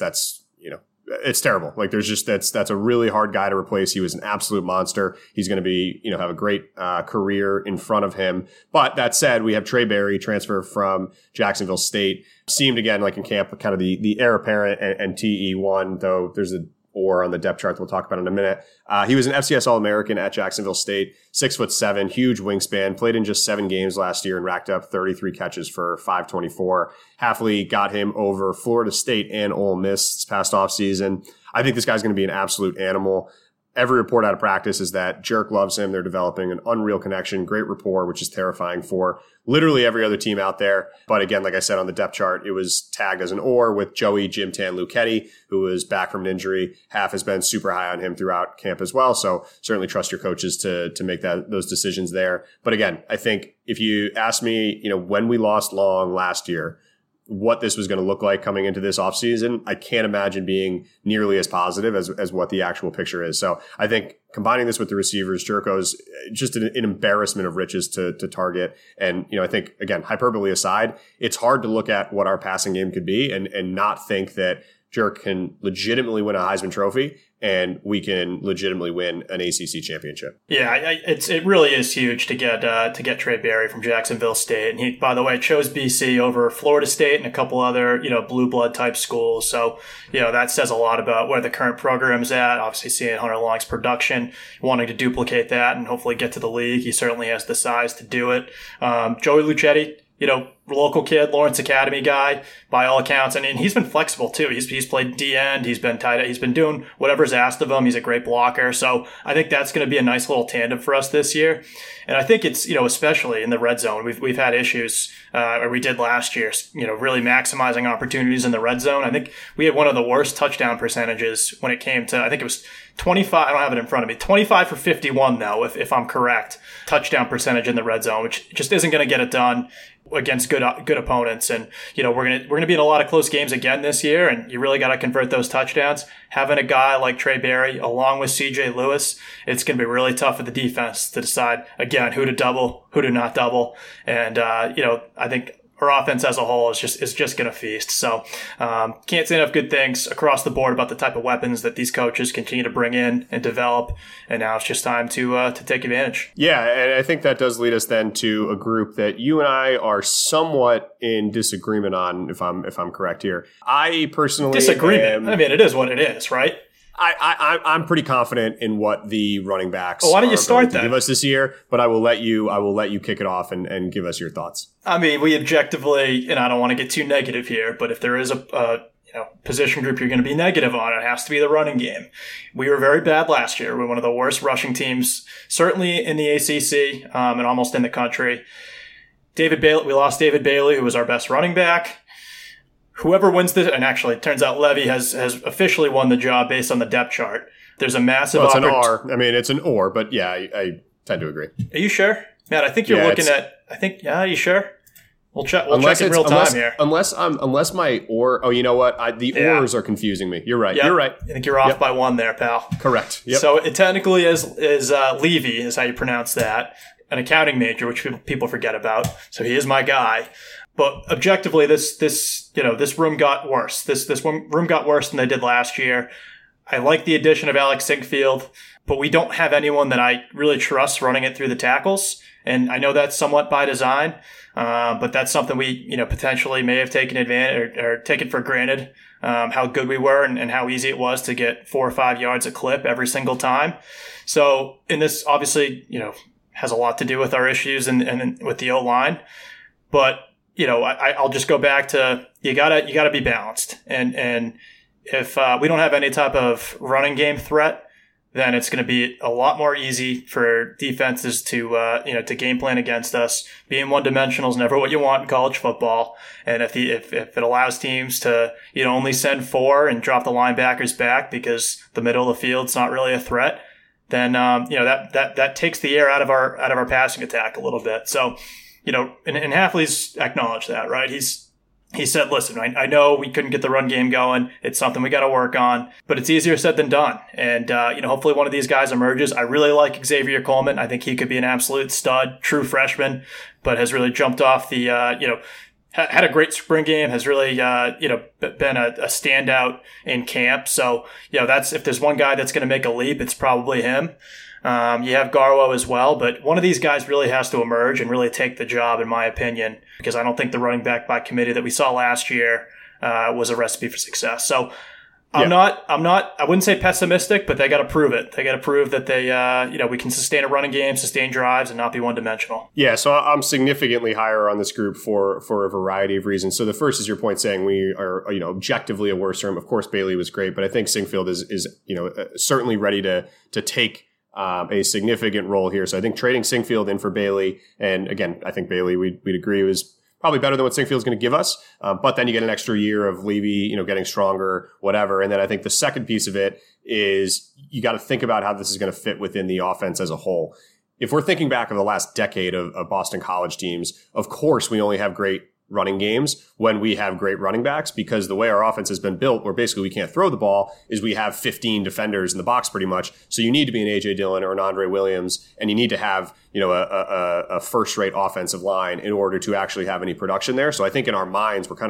it's terrible. Like that's a really hard guy to replace. He was an absolute monster. He's going to be, have a great career in front of him. But that said, we have Trey Berry, transfer from Jacksonville State. Seemed again like in camp kind of the heir apparent and TE1, though there's a or on the depth chart that we'll talk about in a minute. He was an FCS All-American at Jacksonville State, 6'7", huge wingspan, played in just 7 games last year and racked up 33 catches for 524. Hafley got him over Florida State and Ole Miss this past offseason. I think this guy's going to be an absolute animal. Every report out of practice is that Jerk loves him. They're developing an unreal connection, great rapport, which is terrifying for literally every other team out there. But again, like I said on the depth chart, it was tagged as an or with Joey Jim Tan Luchetti, who was back from an injury. Haf has been super high on him throughout camp as well. So certainly trust your coaches to make those decisions there. But again, I think if you ask me, when we lost Long last year, what this was going to look like coming into this offseason, I can't imagine being nearly as positive as what the actual picture is. So I think combining this with the receivers, Jerko's just an embarrassment of riches to target. And, I think, again, hyperbole aside, it's hard to look at what our passing game could be and not think that Jerk can legitimately win a Heisman Trophy, and we can legitimately win an ACC championship. Yeah, it really is huge to get Trey Berry from Jacksonville State, and he, by the way, chose BC over Florida State and a couple other blue blood type schools. So that says a lot about where the current program's at. Obviously, seeing Hunter Long's production, wanting to duplicate that and hopefully get to the league. He certainly has the size to do it. Joey Luchetti, local kid, Lawrence Academy guy, by all accounts. And he's been flexible too. He's played D-end. He's been tight. He's been doing whatever's asked of him. He's a great blocker. So I think that's going to be a nice little tandem for us this year. And I think it's, especially in the red zone, we've had issues, or we did last year, really maximizing opportunities in the red zone. I think we had one of the worst touchdown percentages when it came to, I think it was 25. I don't have it in front of me. 25 for 51 though, if I'm correct, touchdown percentage in the red zone, which just isn't going to get it done against good opponents. And we're gonna be in a lot of close games again this year, and you really got to convert those touchdowns. Having a guy like Trey Berry along with CJ Lewis, it's gonna be really tough for the defense to decide again who to double, who to not double. And I think our offense as a whole is just going to feast. So can't say enough good things across the board about the type of weapons that these coaches continue to bring in and develop. And now it's just time to take advantage. Yeah, and I think that does lead us then to a group that you and I are somewhat in disagreement on, if I'm correct here. I personally disagreement. I mean, it is what it is, right? I'm pretty confident in what the running backs why don't you start that? Give us this year, but I will let you kick it off and give us your thoughts. I mean, we objectively, and I don't want to get too negative here, but if there is a position group you're going to be negative on, it has to be the running game. We were very bad last year. We were one of the worst rushing teams, certainly in the ACC, and almost in the country. We lost David Bailey, who was our best running back. Whoever wins this, and actually it turns out Levy has officially won the job based on the depth chart. There's a massive it's an R. I mean, it's an or, but yeah, I tend to agree. Are you sure? Matt, I think you're looking at, are you sure? We'll check in real time here. Unless my or, oh, you know what? The ors are confusing me. You're right. Yep. You're right. I think you're off by one there, pal. Correct. Yep. So it technically is Levy is how you pronounce that, an accounting major, which people forget about. So he is my guy. But objectively, this room got worse. This room got worse than they did last year. I like the addition of Alex Sinkfield, but we don't have anyone that I really trust running it through the tackles. And I know that's somewhat by design, but that's something we potentially may have taken advantage or taken for granted. How good we were and how easy it was to get 4 or 5 yards a clip every single time. So, and this obviously has a lot to do with our issues and with the O-line, but I'll just go back to you gotta be balanced. And if we don't have any type of running game threat, then it's going to be a lot more easy for defenses to game plan against us. Being one dimensional is never what you want in college football. And if it allows teams to only send 4 and drop the linebackers back because the middle of the field's not really a threat, then that takes the air out of our passing attack a little bit. So. And Hafley's acknowledged that, right? He said, listen, I know we couldn't get the run game going. It's something we got to work on, but it's easier said than done. And, hopefully one of these guys emerges. I really like Xavier Coleman. I think he could be an absolute stud, true freshman, but has really jumped off the, had a great spring game, has really, been a standout in camp. So, if there's one guy that's going to make a leap, it's probably him. You have Garwo as well, but one of these guys really has to emerge and really take the job, in my opinion, because I don't think the running back by committee that we saw last year was a recipe for success. So I wouldn't say pessimistic, but they got to prove it. They got to prove that they, we can sustain a running game, sustain drives, and not be one dimensional. Yeah, so I'm significantly higher on this group for a variety of reasons. So the first is your point saying we are, objectively a worse room. Of course, Bailey was great, but I think Sinkfield is certainly ready to take a significant role here. So I think trading Sinkfield in for Bailey, and again, I think Bailey, we'd agree, was probably better than what Sinkfield's going to give us. But then you get an extra year of Levy, getting stronger, whatever. And then I think the second piece of it is you got to think about how this is going to fit within the offense as a whole. If we're thinking back of the last decade of Boston College teams, of course, we only have great running games when we have great running backs, because the way our offense has been built, where basically we can't throw the ball, is we have 15 defenders in the box pretty much. So you need to be an A.J. Dillon or an Andre Williams, and you need to have a first-rate offensive line in order to actually have any production there. So I think in our minds, we're kind of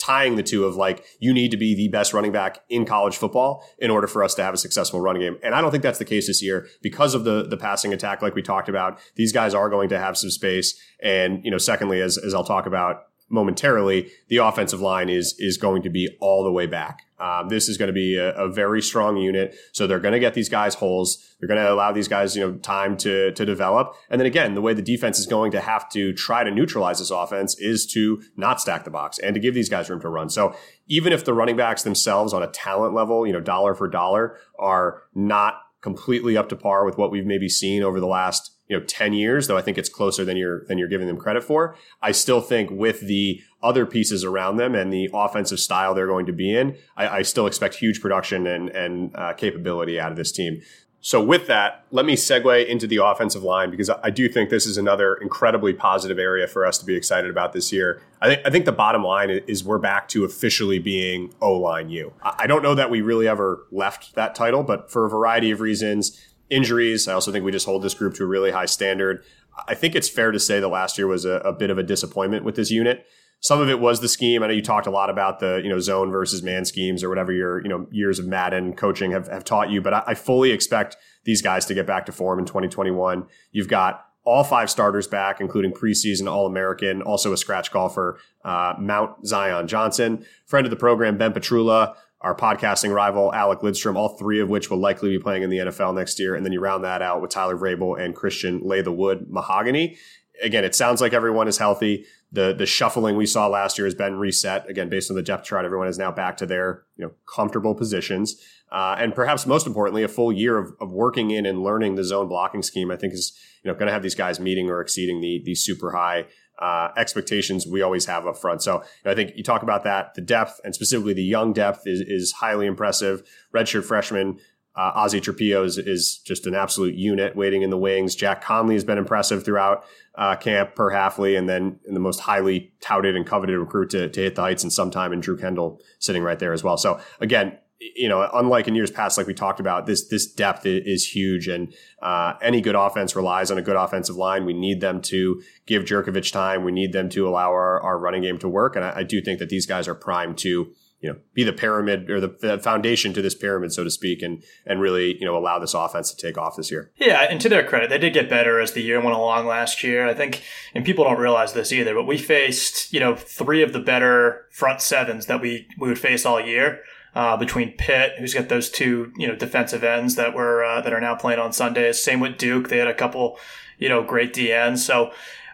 tying the two of like, you need to be the best running back in college football in order for us to have a successful running game. And I don't think that's the case this year because of the passing attack, like we talked about. These guys are going to have some space. And, secondly, as I'll talk about momentarily, the offensive line is going to be all the way back. This is going to be a very strong unit. So they're going to get these guys holes. They're going to allow these guys, time to develop. And then again, the way the defense is going to have to try to neutralize this offense is to not stack the box and to give these guys room to run. So even if the running backs themselves on a talent level, dollar for dollar are not completely up to par with what we've maybe seen over the last 10 years, though I think it's closer than you're giving them credit for. I still think with the other pieces around them and the offensive style they're going to be in, I still expect huge production and capability out of this team. So with that, let me segue into the offensive line, because I do think this is another incredibly positive area for us to be excited about this year. I think the bottom line is we're back to officially being O-line U. I don't know that we really ever left that title, but for a variety of reasons, injuries. I also think we just hold this group to a really high standard. I think it's fair to say that last year was a bit of a disappointment with this unit. Some of it was the scheme. I know you talked a lot about the, zone versus man schemes or whatever your, years of Madden coaching have taught you, but I fully expect these guys to get back to form in 2021. You've got all 5 starters back, including preseason All-American, also a scratch golfer, Mount Zion Johnson, friend of the program, Ben Petrula, our podcasting rival, Alec Lidstrom, all 3 of which will likely be playing in the NFL next year. And then you round that out with Tyler Vrabel and Christian Lay-the-Wood Mahogany. Again, it sounds like everyone is healthy. The shuffling we saw last year has been reset. Again, based on the depth chart, everyone is now back to their comfortable positions. And perhaps most importantly, a full year of working in and learning the zone blocking scheme, I think is going to have these guys meeting or exceeding the super high expectations we always have up front. So I think you talk about that, the depth and specifically the young depth is highly impressive. Redshirt freshman Ozzie Trapillo is just an absolute unit waiting in the wings. Jack Conley has been impressive throughout camp per Hafley, and then in the most highly touted and coveted recruit to hit the heights in some time, and Drew Kendall sitting right there as well. So again, unlike in years past, like we talked about, this depth is huge, and any good offense relies on a good offensive line. We need them to give Jurkovec time. We need them to allow our running game to work, and I do think that these guys are primed to be the pyramid or the foundation to this pyramid, so to speak, and really, allow this offense to take off this year. Yeah. And to their credit, they did get better as the year went along last year. I think, and people don't realize this either, but we faced, 3 of the better front sevens that we would face all year, between Pitt, who's got those 2, defensive ends that are now playing on Sundays. Same with Duke. They had a couple, great DNs. So,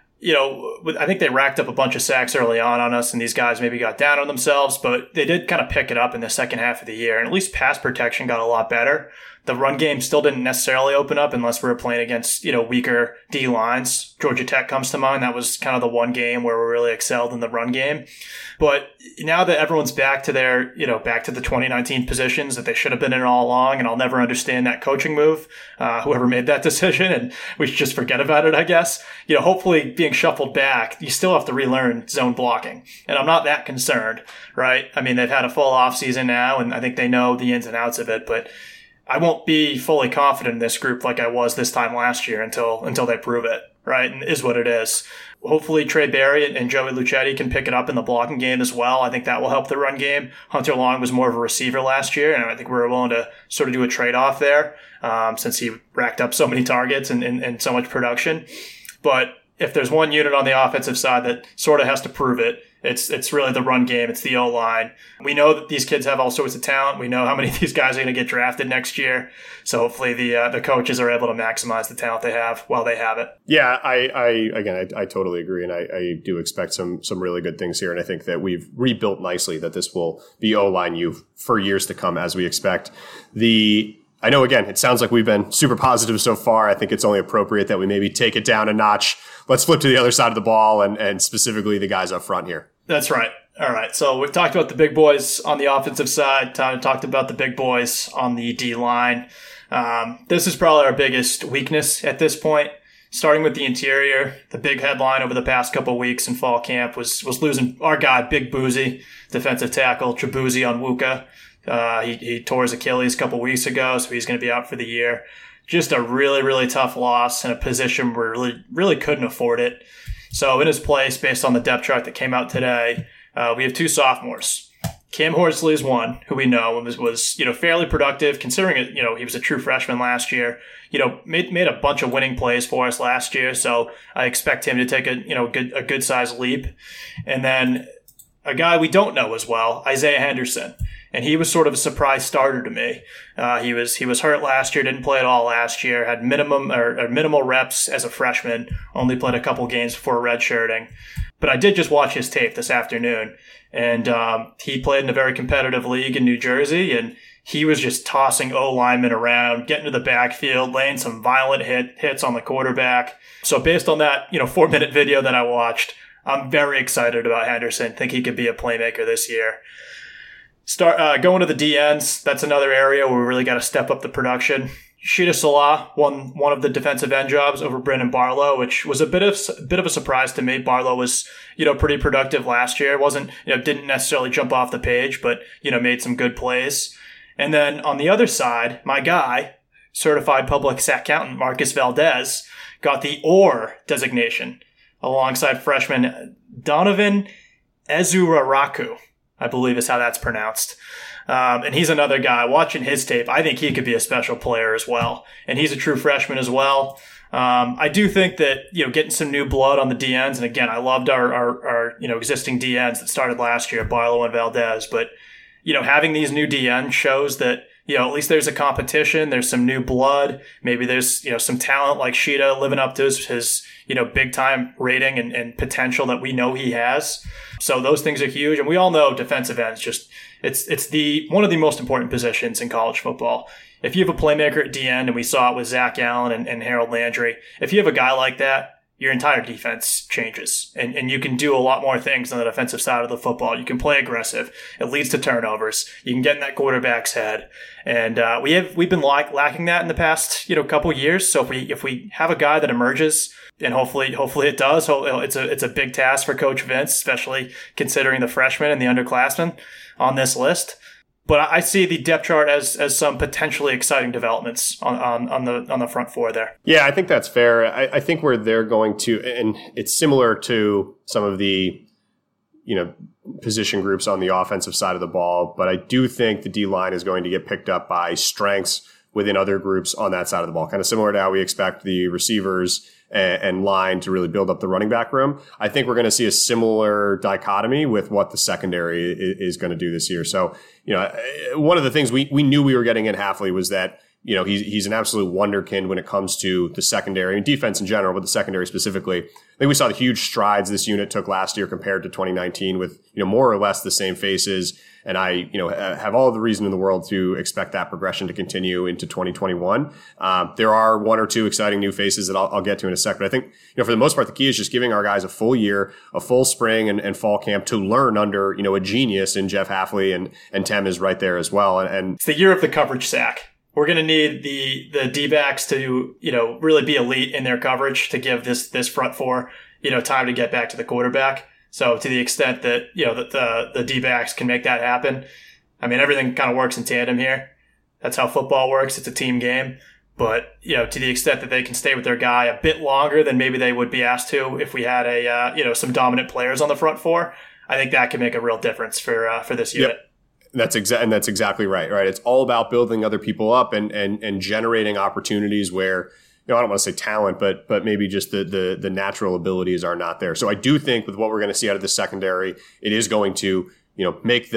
I think they racked up a bunch of sacks early on us, and these guys maybe got down on themselves, but they did kind of pick it up in the second half of the year. And at least pass protection got a lot better. The run game still didn't necessarily open up unless we were playing against, weaker D lines. Georgia Tech comes to mind. That was kind of the one game where we really excelled in the run game. But now that everyone's back to their, back to the 2019 positions that they should have been in all along, and I'll never understand that coaching move, whoever made that decision, and we should just forget about it, I guess. Hopefully being shuffled back, you still have to relearn zone blocking. And I'm not that concerned, right? I mean, they've had a full off season now, and I think they know the ins and outs of it, but I won't be fully confident in this group like I was this time last year until they prove it, right? And it is what it is. Hopefully Trey Berry and Joey Luchetti can pick it up in the blocking game as well. I think that will help the run game. Hunter Long was more of a receiver last year, and I think we were willing to sort of do a trade-off there since he racked up so many targets and so much production. But if there's one unit on the offensive side that sort of has to prove it, it's really the run game. It's the O-line. We know that these kids have all sorts of talent. We know how many of these guys are going to get drafted next year. So hopefully the coaches are able to maximize the talent they have while they have it. Yeah, I totally agree. And I do expect some really good things here. And I think that we've rebuilt nicely, that this will be O-line U for years to come, as we expect. I know, again, it sounds like we've been super positive so far. I think it's only appropriate that we maybe take it down a notch. Let's flip to the other side of the ball and specifically the guys up front here. That's right. All right. So we've talked about the big boys on the offensive side. Talked about the big boys on the D line. This is probably our biggest weakness at this point. Starting with the interior, the big headline over the past couple of weeks in fall camp was losing our guy, Big Boozy, defensive tackle, Chibuzi Onwuka. He tore his Achilles a couple weeks ago, so he's going to be out for the year. Just a really, really tough loss in a position where really couldn't afford it. So in his place, based on the depth chart that came out today, we have two sophomores. Cam Horsley is one who we know was fairly productive considering it. He was a true freshman last year. Made a bunch of winning plays for us last year, so I expect him to take a good sized leap. And then a guy we don't know as well, Isaiah Henderson, and he was sort of a surprise starter to me. He was hurt last year, didn't play at all last year, had minimal reps as a freshman, only played a couple games before redshirting. But I did just watch his tape this afternoon, and he played in a very competitive league in New Jersey, and he was just tossing O-linemen around, getting to the backfield, laying some violent hits on the quarterback. So based on that 4-minute video that I watched, I'm very excited about Henderson. Think he could be a playmaker this year. Going to the DNs, that's another area where we really got to step up the production. Sheeta Salah won one of the defensive end jobs over Brendan Barlow, which was a bit of a surprise to me. Barlow was, pretty productive last year. Wasn't, didn't necessarily jump off the page, but, made some good plays. And then on the other side, my guy, certified public accountant Marcus Valdez, got the OR designation alongside freshman Donovan Ezuraraku, I believe is how that's pronounced. And he's another guy. Watching his tape, I think he could be a special player as well. And he's a true freshman as well. I do think that, getting some new blood on the DNs, and again, I loved our existing DNs that started last year, Barlow and Valdez, but, having these new DNs shows that, at least there's a competition, there's some new blood, maybe there's, some talent like Sheeta living up to his big time rating and potential that we know he has. So those things are huge. And we all know defensive ends it's one of the most important positions in college football. If you have a playmaker at DN, and we saw it with Zach Allen and Harold Landry, if you have a guy like that, your entire defense changes. And you can do a lot more things on the defensive side of the football. You can play aggressive. It leads to turnovers. You can get in that quarterback's head. And we've been lacking that in the past couple years. So if we have a guy that emerges, and hopefully it does, it's a big task for Coach Vince, especially considering the freshmen and the underclassmen on this list. But I see the depth chart as some potentially exciting developments on the front four there. Yeah, I think that's fair. I think where they're going to, and it's similar to some of the, position groups on the offensive side of the ball, but I do think the D-line is going to get picked up by strengths within other groups on that side of the ball. Kind of similar to how we expect the receivers and line to really build up the running back room. I think we're going to see a similar dichotomy with what the secondary is going to do this year. So, one of the things we knew we were getting in Hafley was that, he's an absolute wonderkind when it comes to the secondary and defense in general, but the secondary specifically. I think we saw the huge strides this unit took last year compared to 2019 with, more or less the same faces. And I, have all the reason in the world to expect that progression to continue into 2021. There are one or two exciting new faces that I'll get to in a sec. But I think, for the most part, the key is just giving our guys a full year, a full spring and fall camp to learn under, a genius in Jeff Hafley, and Tem is right there as well. And it's the year of the coverage sack. We're going to need the D-backs to, really be elite in their coverage to give this front four, time to get back to the quarterback. So to the extent that, that the D-backs can make that happen, I mean, everything kind of works in tandem here. That's how football works. It's a team game. But, to the extent that they can stay with their guy a bit longer than maybe they would be asked to if we had some dominant players on the front four, I think that can make a real difference for this unit. Yep. That's exactly right. Right. It's all about building other people up and generating opportunities where, I don't want to say talent, but maybe just the natural abilities are not there. So I do think with what we're going to see out of the secondary, it is going to, make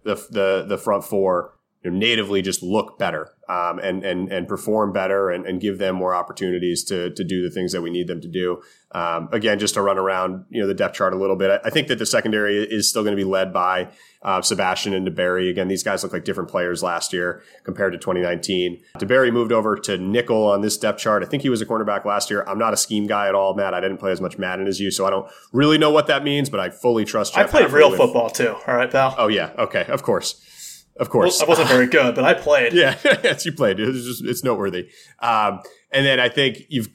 the front four natively just look better, and perform better and give them more opportunities to do the things that we need them to do. Again, just to run around, the depth chart a little bit. I think that the secondary is still going to be led by Sebastian and DeBerry. Again, these guys look like different players last year compared to 2019. DeBerry moved over to nickel on this depth chart. I think he was a cornerback last year. I'm not a scheme guy at all, Matt. I didn't play as much Madden as you, so I don't really know what that means, but I fully trust Jeff. I played real football too. All right, pal. Oh, yeah. Okay. Of course. Well, I wasn't very good, but I played. Yeah. Yes, you played. It's noteworthy. And then I think you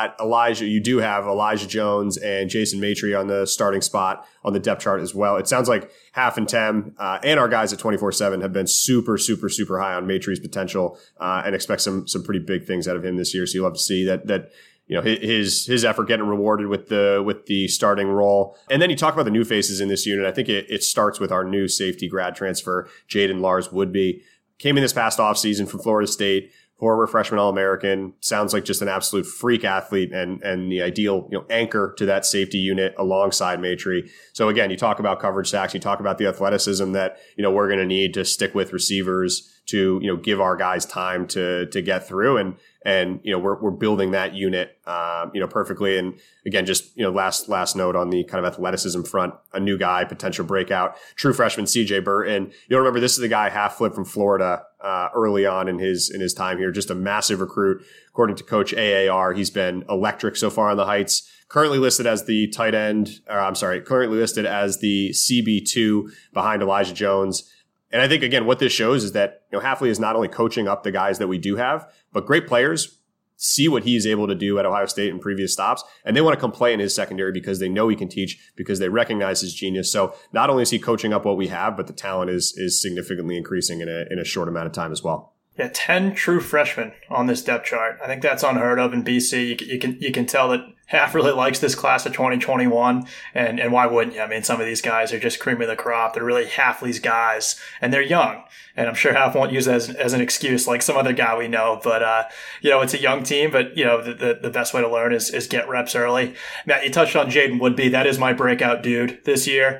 do have Elijah Jones and Jason Maitre on the starting spot on the depth chart as well. It sounds like Haf and Tem, and our guys at 24/7 have been super, super, super high on Maitre's potential, and expect some pretty big things out of him this year. So you'll have to see that, his effort getting rewarded with the starting role. And then you talk about the new faces in this unit. I think it starts with our new safety grad transfer, Jaden Lars Woodby. Came in this past offseason from Florida State, former freshman All-American. Sounds like just an absolute freak athlete and the ideal anchor to that safety unit alongside Maitre. So again, you talk about coverage sacks, you talk about the athleticism that we're going to need to stick with receivers to give our guys time to get through, and we're building that unit perfectly. And again, just last note on the kind of athleticism front, a new guy, potential breakout, true freshman CJ Burton. You'll remember this is the guy half flip from Florida early on in his time here, just a massive recruit. According to Coach AAR, he's been electric so far on the Heights. Currently listed as the currently listed as the CB2 behind Elijah Jones. And I think, again, what this shows is that Hafley is not only coaching up the guys that we do have, but great players see what he's able to do at Ohio State in previous stops, and they want to come play in his secondary because they know he can teach, because they recognize his genius. So not only is he coaching up what we have, but the talent is significantly increasing in a short amount of time as well. Yeah, 10 true freshmen on this depth chart. I think that's unheard of in BC. You can tell that Half really likes this class of 2021, and why wouldn't you? I mean, some of these guys are just cream of the crop. They're really Hafley's guys, and they're young. And I'm sure Half won't use that as an excuse like some other guy we know. But it's a young team. But the best way to learn is get reps early. Matt, you touched on Jaden Woodby. That is my breakout dude this year.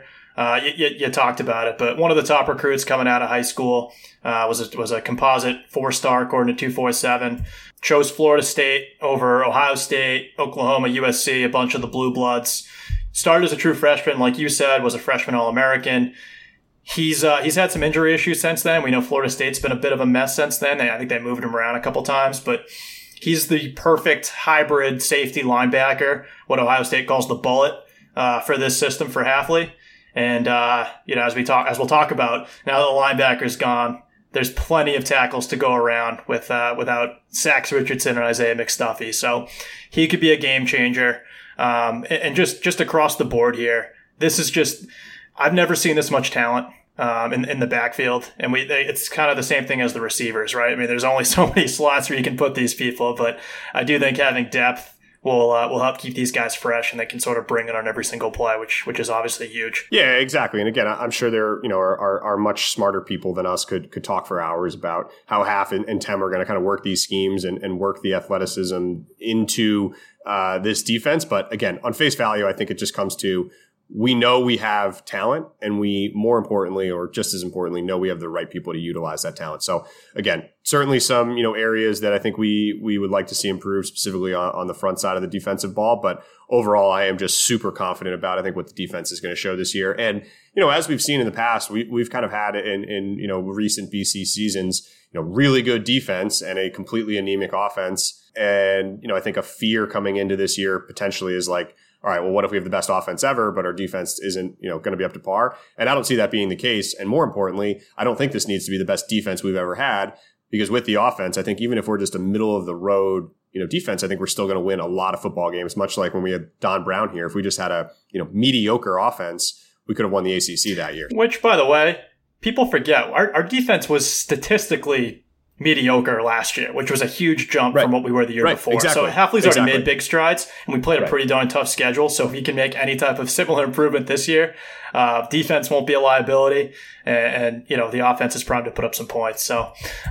You talked about it, but one of the top recruits coming out of high school was a composite 4-star according to 247. Chose Florida State over Ohio State, Oklahoma, USC, a bunch of the blue bloods. Started as a true freshman, like you said, was a freshman All-American. He's had some injury issues since then. We know Florida State's been a bit of a mess since then. I think they moved him around a couple times, but he's the perfect hybrid safety linebacker, what Ohio State calls the bullet, for this system for Hafley. And, as we'll talk about, now that the linebacker's gone, there's plenty of tackles to go around without Sax Richardson and Isaiah McStuffy. So he could be a game changer. And just across the board here, this is just, I've never seen this much talent, in the backfield. And it's kind of the same thing as the receivers, right? I mean, there's only so many slots where you can put these people, but I do think having depth will help keep these guys fresh, and they can sort of bring it on every single play, which is obviously huge. Yeah, exactly. And again, I'm sure there are much smarter people than us could talk for hours about how Half and Tem are going to kind of work these schemes and work the athleticism into this defense. But again, on face value, I think it just comes to, we know we have talent, and we, more importantly, or just as importantly, know we have the right people to utilize that talent. So again, certainly some, areas that I think we would like to see improve, specifically on the front side of the defensive ball. But overall, I am just super confident about, I think, what the defense is going to show this year. And, as we've seen in the past, we've kind of had in recent BC seasons, really good defense and a completely anemic offense. And, I think a fear coming into this year potentially is like, all right, well, what if we have the best offense ever, but our defense isn't, going to be up to par? And I don't see that being the case. And more importantly, I don't think this needs to be the best defense we've ever had, because with the offense, I think even if we're just a middle of the road, defense, I think we're still going to win a lot of football games, much like when we had Don Brown here. If we just had a, mediocre offense, we could have won the ACC that year. Which, by the way, people forget, our defense was statistically mediocre last year, which was a huge jump from what we were the year before. Exactly. So Hafley's already made big strides, and we played a pretty darn tough schedule. So if he can make any type of similar improvement this year, defense won't be a liability, and the offense is primed to put up some points. So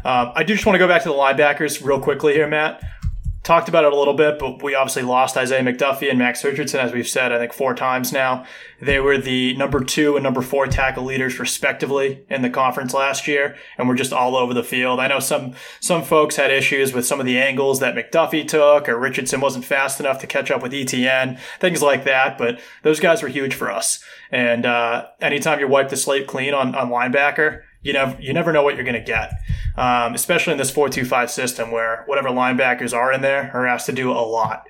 I do just want to go back to the linebackers real quickly here, Matt. Talked about it a little bit, but we obviously lost Isaiah McDuffie and Max Richardson, as we've said, I think 4 times now. They were the number 2 and number 4 tackle leaders, respectively, in the conference last year, and we're just all over the field. I know some folks had issues with some of the angles that McDuffie took, or Richardson wasn't fast enough to catch up with ETN, things like that, but those guys were huge for us. And anytime you wipe the slate clean on linebacker, you never know what you're going to get, especially in this 4-2-5 system where whatever linebackers are in there are asked to do a lot.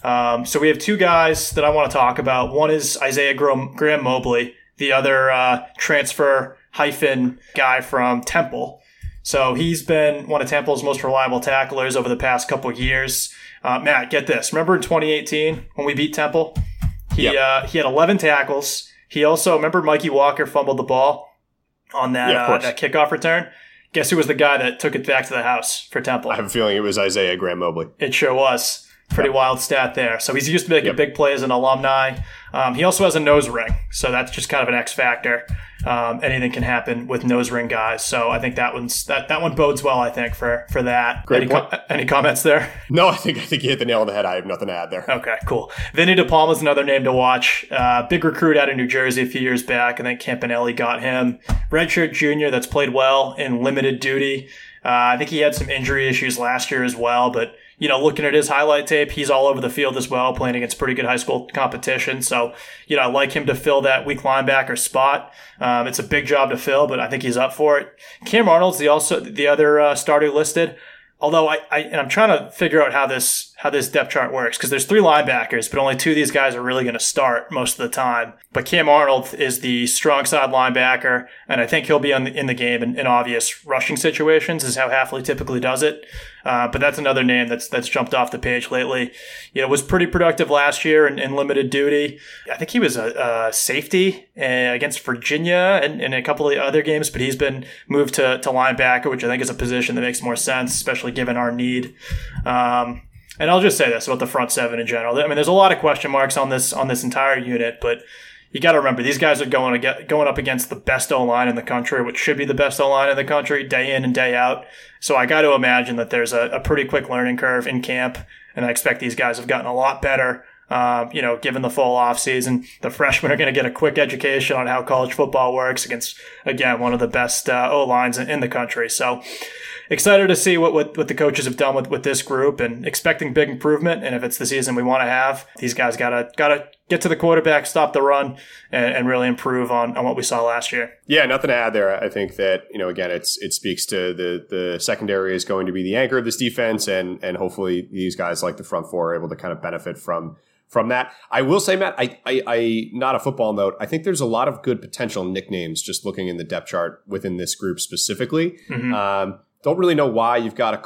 So we have 2 guys that I want to talk about. One is Isaiah Graham Mobley, the other transfer hyphen guy from Temple. So he's been one of Temple's most reliable tacklers over the past couple of years. Matt, get this. Remember in 2018 when we beat Temple? He had 11 tackles. He also, remember Mikey Walker fumbled the ball on that kickoff return? Guess who was the guy that took it back to the house for Temple? I have a feeling it was Isaiah Graham Mobley. It sure was. Pretty wild stat there. So he's used to making big plays, an alumni. He also has a nose ring, so that's just kind of an X factor. Anything can happen with nose ring guys. So I think that one bodes well, I think, for that. Great point. Any comments there? No, I think you hit the nail on the head. I have nothing to add there. Okay, cool. Vinny DePalma is another name to watch. Big recruit out of New Jersey a few years back. I think Campanelli got him. Redshirt junior that's played well in limited duty. I think he had some injury issues last year as well, but looking at his highlight tape, he's all over the field as well, playing against pretty good high school competition. So, I like him to fill that weak linebacker spot. It's a big job to fill, but I think he's up for it. Cam Arnold's the other starter listed. Although I'm trying to figure out how this depth chart works, because there's 3 linebackers, but only 2 of these guys are really going to start most of the time. But Cam Arnold is the strong side linebacker, and I think he'll be in the game in obvious rushing situations, is how Hafley typically does it. But that's another name that's jumped off the page lately. Was pretty productive last year in limited duty. I think he was a safety against Virginia and a couple of other games, but he's been moved to linebacker, which I think is a position that makes more sense, especially given our need. And I'll just say this about the front 7 in general. I mean, there's a lot of question marks on this entire unit, but you got to remember, these guys are going up against the best O-line in the country, which should be the best O-line in the country, day in and day out. So I got to imagine that there's a pretty quick learning curve in camp, and I expect these guys have gotten a lot better. Given the full offseason, the freshmen are going to get a quick education on how college football works against, again, one of the best O-lines in the country. So excited to see what the coaches have done with this group, and expecting big improvement. And if it's the season we want to have, these guys gotta get to the quarterback, stop the run, and really improve on what we saw last year. Yeah, nothing to add there. I think that, again, it speaks to the secondary is going to be the anchor of this defense, and hopefully these guys like the front 4 are able to kind of benefit from that. I will say, Matt, I not a football note, I think there's a lot of good potential nicknames just looking in the depth chart within this group specifically. Mm-hmm. Don't really know why. You've got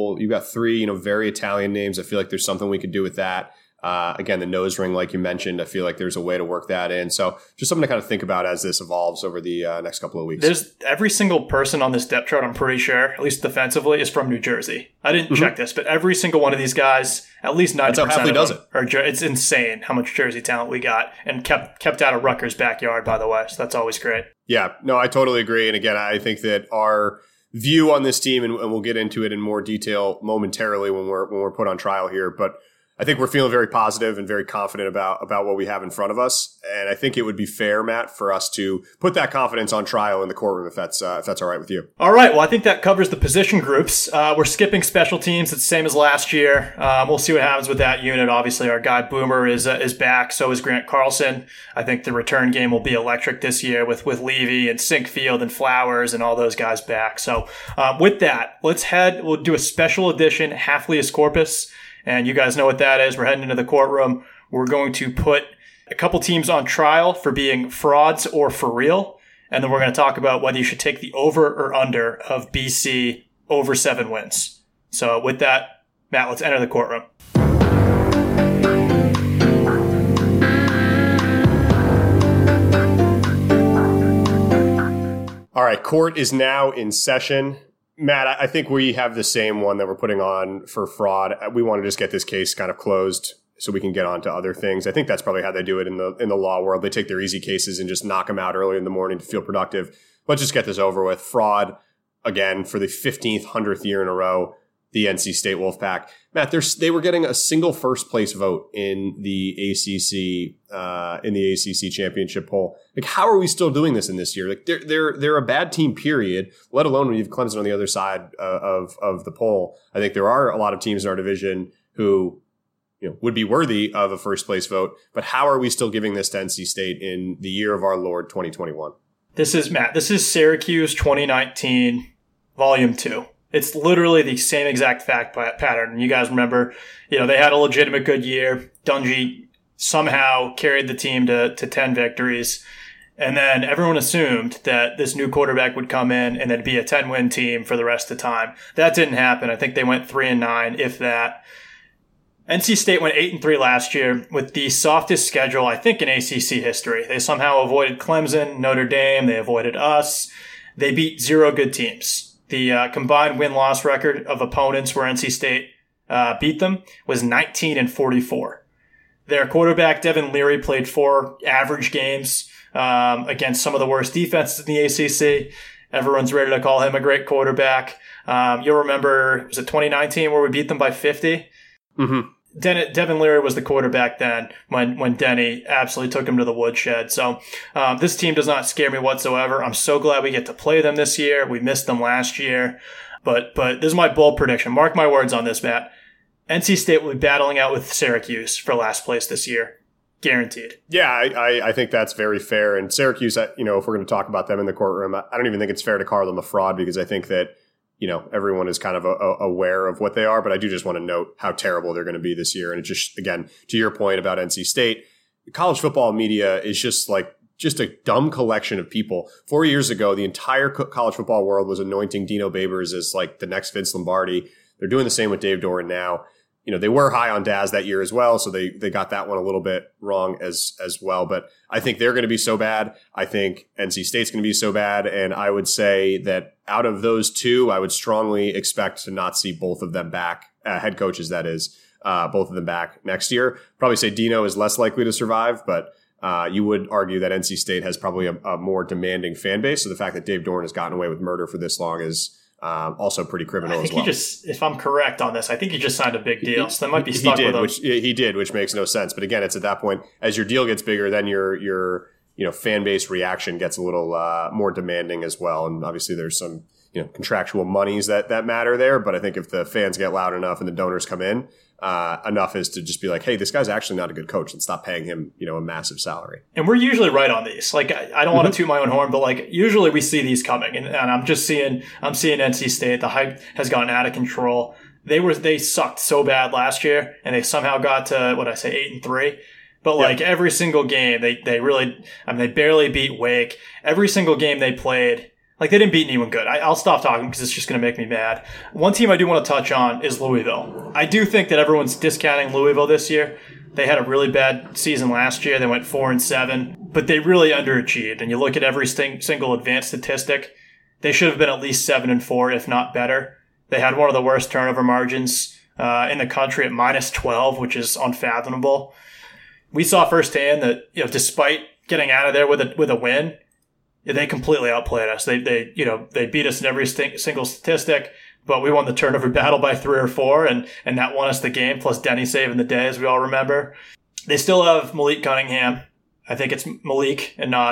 3, very Italian names. I feel like there's something we could do with that. Again, the nose ring, like you mentioned, I feel like there's a way to work that in. So just something to kind of think about as this evolves over the next couple of weeks. There's every single person on this depth chart, I'm pretty sure, at least defensively, is from New Jersey. I didn't check this, but every single one of these guys, at least 90% That's how Hafley does it. It's insane how much Jersey talent we got, and kept out of Rutgers' backyard, by the way. So that's always great. Yeah, no, I totally agree. And again, I think that our view on this team, and we'll get into it in more detail momentarily when we're put on trial here, but I think we're feeling very positive and very confident about what we have in front of us. And I think it would be fair, Matt, for us to put that confidence on trial in the courtroom, if that's all right with you. All right. Well, I think that covers the position groups. We're skipping special teams. It's the same as last year. We'll see what happens with that unit. Obviously, our guy Boomer is back. So is Grant Carlson. I think the return game will be electric this year with Levy and Sinkfield and Flowers and all those guys back. So with that, we'll do a special edition Haflius Corpus. And you guys know what that is. We're heading into the courtroom. We're going to put a couple teams on trial for being frauds or for real. And then we're going to talk about whether you should take the over or under of BC over 7 wins. So with that, Matt, let's enter the courtroom. All right, court is now in session. Matt, I think we have the same one that we're putting on for fraud. We want to just get this case kind of closed so we can get on to other things. I think that's probably how they do it in the law world. They take their easy cases and just knock them out early in the morning to feel productive. Let's just get this over with. Fraud, again, for the 15th, 100th year in a row, the NC State Wolfpack. Matt, they were getting a single first place vote in the ACC championship poll. Like, how are we still doing this in this year? Like, they're a bad team, period. Let alone when you have Clemson on the other side of the poll. I think there are a lot of teams in our division who would be worthy of a first place vote. But how are we still giving this to NC State in the year of our Lord 2021? This is Syracuse 2019, Volume 2. It's literally the same exact fact pattern. You guys remember, they had a legitimate good year. Dungy somehow carried the team to 10 victories. And then everyone assumed that this new quarterback would come in and it'd be a 10-win team for the rest of the time. That didn't happen. I think they went 3-9, if that. NC State went 8-3 last year with the softest schedule, I think, in ACC history. They somehow avoided Clemson, Notre Dame. They avoided us. They beat 0 good teams. The combined win-loss record of opponents where NC State beat them was 19-44. Their quarterback, Devin Leary, played 4 average games against some of the worst defenses in the ACC. Everyone's ready to call him a great quarterback. You'll remember, was it 2019 where we beat them by 50? Mm-hmm. Devin Leary was the quarterback then when Denny absolutely took him to the woodshed. So this team does not scare me whatsoever. I'm so glad we get to play them this year. We missed them last year. But this is my bold prediction. Mark my words on this, Matt. NC State will be battling out with Syracuse for last place this year. Guaranteed. Yeah, I think that's very fair. And Syracuse, if we're going to talk about them in the courtroom, I don't even think it's fair to call them a fraud because I think that everyone is kind of aware of what they are, but I do just want to note how terrible they're going to be this year. And it just, again, to your point about NC State, college football media is just a dumb collection of people. 4 years ago, the entire college football world was anointing Dino Babers as like the next Vince Lombardi. They're doing the same with Dave Doran now. They were high on Daz that year as well, so they got that one a little bit wrong as well. But I think they're going to be so bad. I think NC State's going to be so bad. And I would say that out of those two, I would strongly expect to not see both of them back, head coaches, that is, both of them back next year. Probably say Dino is less likely to survive, but you would argue that NC State has probably a more demanding fan base. So the fact that Dave Doran has gotten away with murder for this long is also pretty criminal as well. If I'm correct on this, I think he just signed a big deal. So that might be stuck with him. He did, which makes no sense. But again, it's at that point, as your deal gets bigger, then your fan base reaction gets a little more demanding as well. And obviously there's some contractual monies that matter there. But I think if the fans get loud enough and the donors come in, enough is to just be like, hey, this guy's actually not a good coach, and stop paying him, a massive salary. And we're usually right on these. Like, I don't want to toot my own horn, but usually we see these coming, and I'm seeing NC State. The hype has gotten out of control. They sucked so bad last year, and they somehow got to 8-3. But every single game, they barely beat Wake. Every single game they played, they didn't beat anyone good. I'll stop talking because it's just going to make me mad. One team I do want to touch on is Louisville. I do think that everyone's discounting Louisville this year. They had a really bad season last year. They went 4-7, but they really underachieved. And you look at every single advanced statistic, they should have been at least 7-4, if not better. They had one of the worst turnover margins in the country at -12, which is unfathomable. We saw firsthand that despite getting out of there with a win, they completely outplayed us. They beat us in every single statistic, but we won the turnover battle by 3 or 4, and that won us the game, plus Denny saving the day, as we all remember. They still have Malik Cunningham. I think it's Malik and not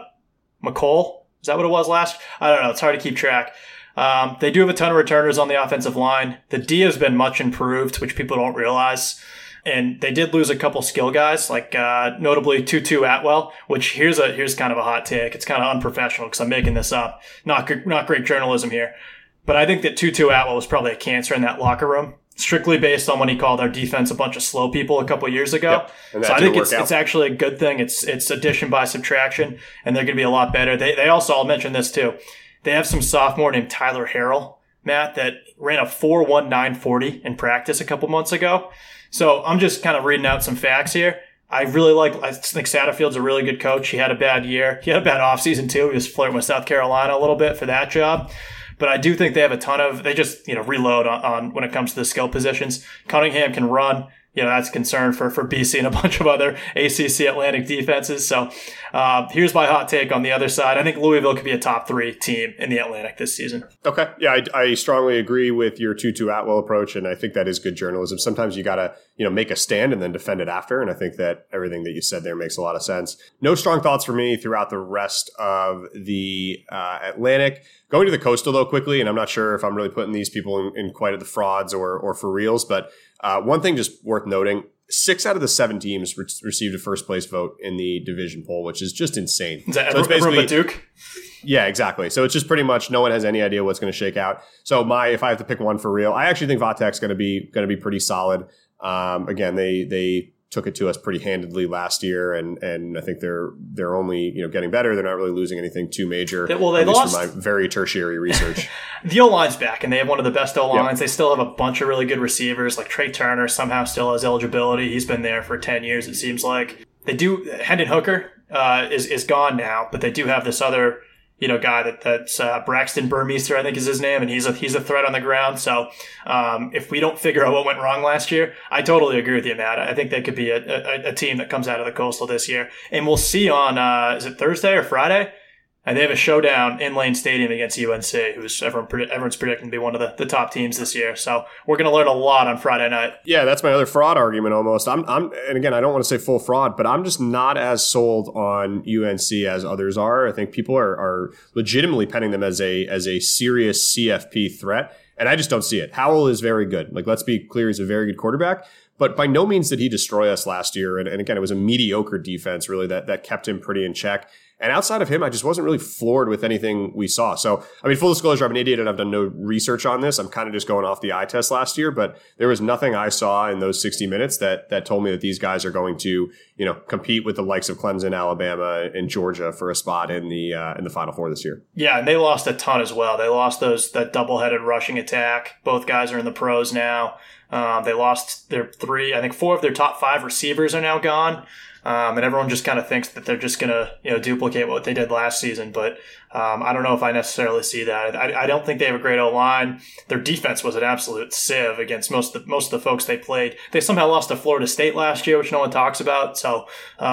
McCall. Is that what it was last? I don't know. It's hard to keep track. They do have a ton of returners on the offensive line. The D has been much improved, which people don't realize. And they did lose a couple skill guys, notably Tutu Atwell, which here's kind of a hot take. It's kind of unprofessional because I'm making this up. Not great journalism here. But I think that Tutu Atwell was probably a cancer in that locker room, strictly based on when he called our defense a bunch of slow people a couple years ago. Yep. So I think it's actually a good thing. It's addition by subtraction, and they're going to be a lot better. They also, I'll mention this too, they have some sophomore named Tyler Harrell, Matt, that ran a 4.19 40 in practice a couple months ago. So I'm just kind of reading out some facts here. I think Satterfield's a really good coach. He had a bad year. He had a bad offseason too. He was flirting with South Carolina a little bit for that job. But I do think they have a ton of, they just, reload on when it comes to the skill positions. Cunningham can run. That's a concern for BC and a bunch of other ACC Atlantic defenses. So here's my hot take on the other side. I think Louisville could be a top 3 team in the Atlantic this season. Okay. Yeah, I strongly agree with your Tutu Atwell approach, and I think that is good journalism. Sometimes you got to, make a stand and then defend it after, and I think that everything that you said there makes a lot of sense. No strong thoughts for me throughout the rest of the Atlantic. Going to the Coastal, though, quickly, and I'm not sure if I'm really putting these people in quite at the frauds or for reals, but one thing just worth noting, 6 out of the 7 teams received a first place vote in the division poll, which is just insane. Is that everyone but Duke? Yeah, exactly. So it's just pretty much no one has any idea what's going to shake out. So if I have to pick one for real, I actually think Vatech's going to be pretty solid. Again, they took it to us pretty handedly last year, and I think they're only getting better. They're not really losing anything too major. Well, they lost from my very tertiary research. The O-line's back, and they have one of the best O-lines. Yep. They still have a bunch of really good receivers, like Trey Turner somehow still has eligibility. He's been there for 10 years, it seems like. They do. Hendon Hooker is gone now, but they do have this other guy that's Braxton Burmeister, I think is his name, and he's a threat on the ground. So if we don't figure out what went wrong last year, I totally agree with you, Matt. I think they could be a team that comes out of the Coastal this year. And we'll see on, is it Thursday or Friday? And they have a showdown in Lane Stadium against UNC, who's everyone's predicting to be one of the top teams this year. So we're going to learn a lot on Friday night. Yeah, that's my other fraud argument almost. And again, I don't want to say full fraud, but I'm just not as sold on UNC as others are. I think people are legitimately penning them as a serious CFP threat. And I just don't see it. Howell is very good. Like, let's be clear, he's a very good quarterback. But by no means did he destroy us last year. And again, it was a mediocre defense, really, that kept him pretty in check. And outside of him, I just wasn't really floored with anything we saw. So, I mean, full disclosure, I'm an idiot and I've done no research on this. I'm kind of just going off the eye test last year, but there was nothing I saw in those 60 minutes that told me that these guys are going to, compete with the likes of Clemson, Alabama, and Georgia for a spot in the Final Four this year. Yeah, and they lost a ton as well. They lost that double-headed rushing attack. Both guys are in the pros now. They lost four of their top 5 receivers are now gone. And everyone just kind of thinks that they're just going to, duplicate what they did last season. But I don't know if I necessarily see that. I don't think they have a great O-line. Their defense was an absolute sieve against most of the folks they played. They somehow lost to Florida State last year, which no one talks about. So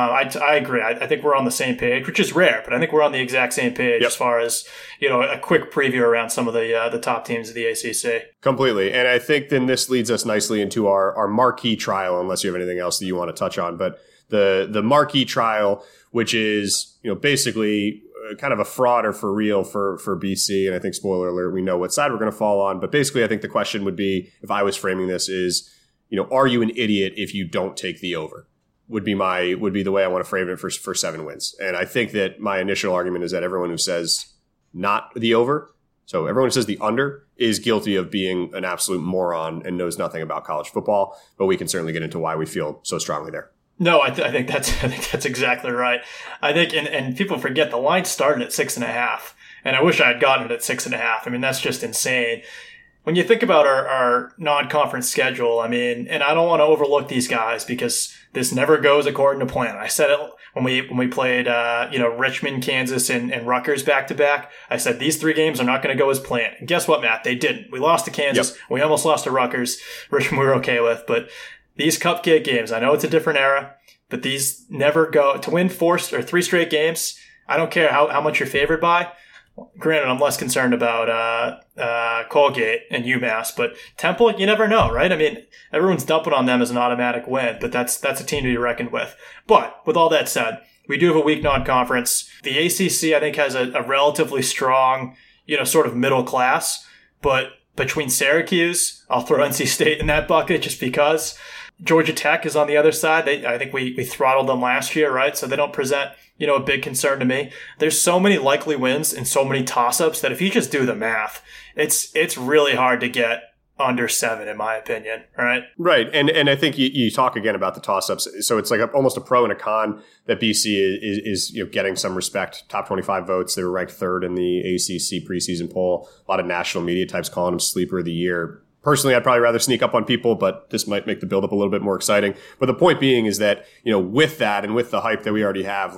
I agree. I think we're on the same page, which is rare, but I think we're on the exact same page as far as, a quick preview around some of the top teams of the ACC. Completely. And I think then this leads us nicely into our marquee trial, unless you have anything else that you want to touch on. But the marquee trial, which is, basically kind of a fraud or for real for BC. And I think, spoiler alert, we know what side we're going to fall on. But basically, I think the question would be, if I was framing this, is, are you an idiot if you don't take the over? Would be the way I want to frame it for 7 wins. And I think that my initial argument is that everyone who says not the over, so everyone who says the under, is guilty of being an absolute moron and knows nothing about college football. But we can certainly get into why we feel so strongly there. No, I think that's exactly right. I think, and people forget the line started at 6.5, and I wish I had gotten it at 6.5. I mean, that's just insane. When you think about our non-conference schedule, I mean, and I don't want to overlook these guys because this never goes according to plan. I said it when we played, Richmond, Kansas, and Rutgers back to back. I said these 3 games are not going to go as planned. And guess what, Matt? They didn't. We lost to Kansas. Yep. We almost lost to Rutgers. Richmond we were okay with, but these cupcake games, I know it's a different era, but these never go to win 3 straight games. I don't care how much you're favored by. Granted, I'm less concerned about Colgate and UMass, but Temple, you never know, right? I mean, everyone's dumping on them as an automatic win, but that's a team to be reckoned with. But with all that said, we do have a weak non-conference. The ACC, I think, has a relatively strong, sort of middle class, but between Syracuse, I'll throw NC State in that bucket just because. Georgia Tech is on the other side. I think we throttled them last year, right? So they don't present, a big concern to me. There's so many likely wins and so many toss-ups that if you just do the math, it's really hard to get under 7, in my opinion, right? Right. And I think you talk again about the toss-ups. So it's like almost a pro and a con that BC is getting some respect. Top 25 votes. They were ranked 3rd in the ACC preseason poll. A lot of national media types calling them sleeper of the year. Personally, I'd probably rather sneak up on people, but this might make the build-up a little bit more exciting. But the point being is that, with that and with the hype that we already have,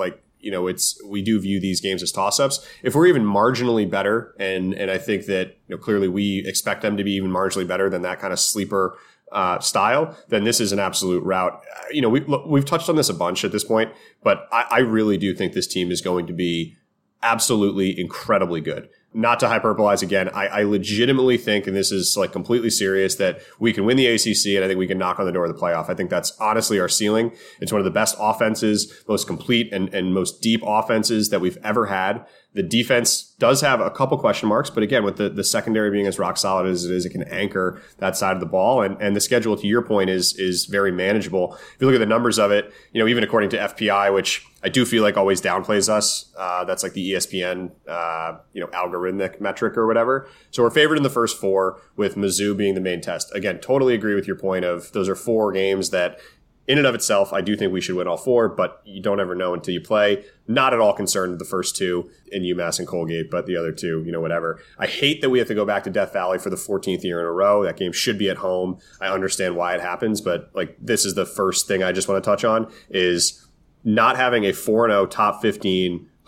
we do view these games as toss-ups. If we're even marginally better, and I think that, clearly we expect them to be even marginally better than that kind of sleeper style, then this is an absolute rout. We've touched on this a bunch at this point, but I really do think this team is going to be absolutely incredibly good. Not to hyperbolize again, I legitimately think, and this is completely serious, that we can win the ACC, and I think we can knock on the door of the playoff. I think that's honestly our ceiling. It's one of the best offenses, most complete and most deep offenses that we've ever had. The defense does have a couple question marks, but again, with the secondary being as rock solid as it is, it can anchor that side of the ball. And the schedule, to your point, is very manageable. If you look at the numbers of it, even according to FPI, which I do feel like always downplays us, that's like the ESPN, algorithmic metric or whatever. So we're favored in the first 4, with Mizzou being the main test. Again, totally agree with your point of those are 4 games that, in and of itself, I do think we should win all 4, but you don't ever know until you play. Not at all concerned with the first 2 in UMass and Colgate, but the other 2, whatever. I hate that we have to go back to Death Valley for the 14th year in a row. That game should be at home. I understand why it happens, but this is the first thing I just want to touch on is not having a 4-0 top 15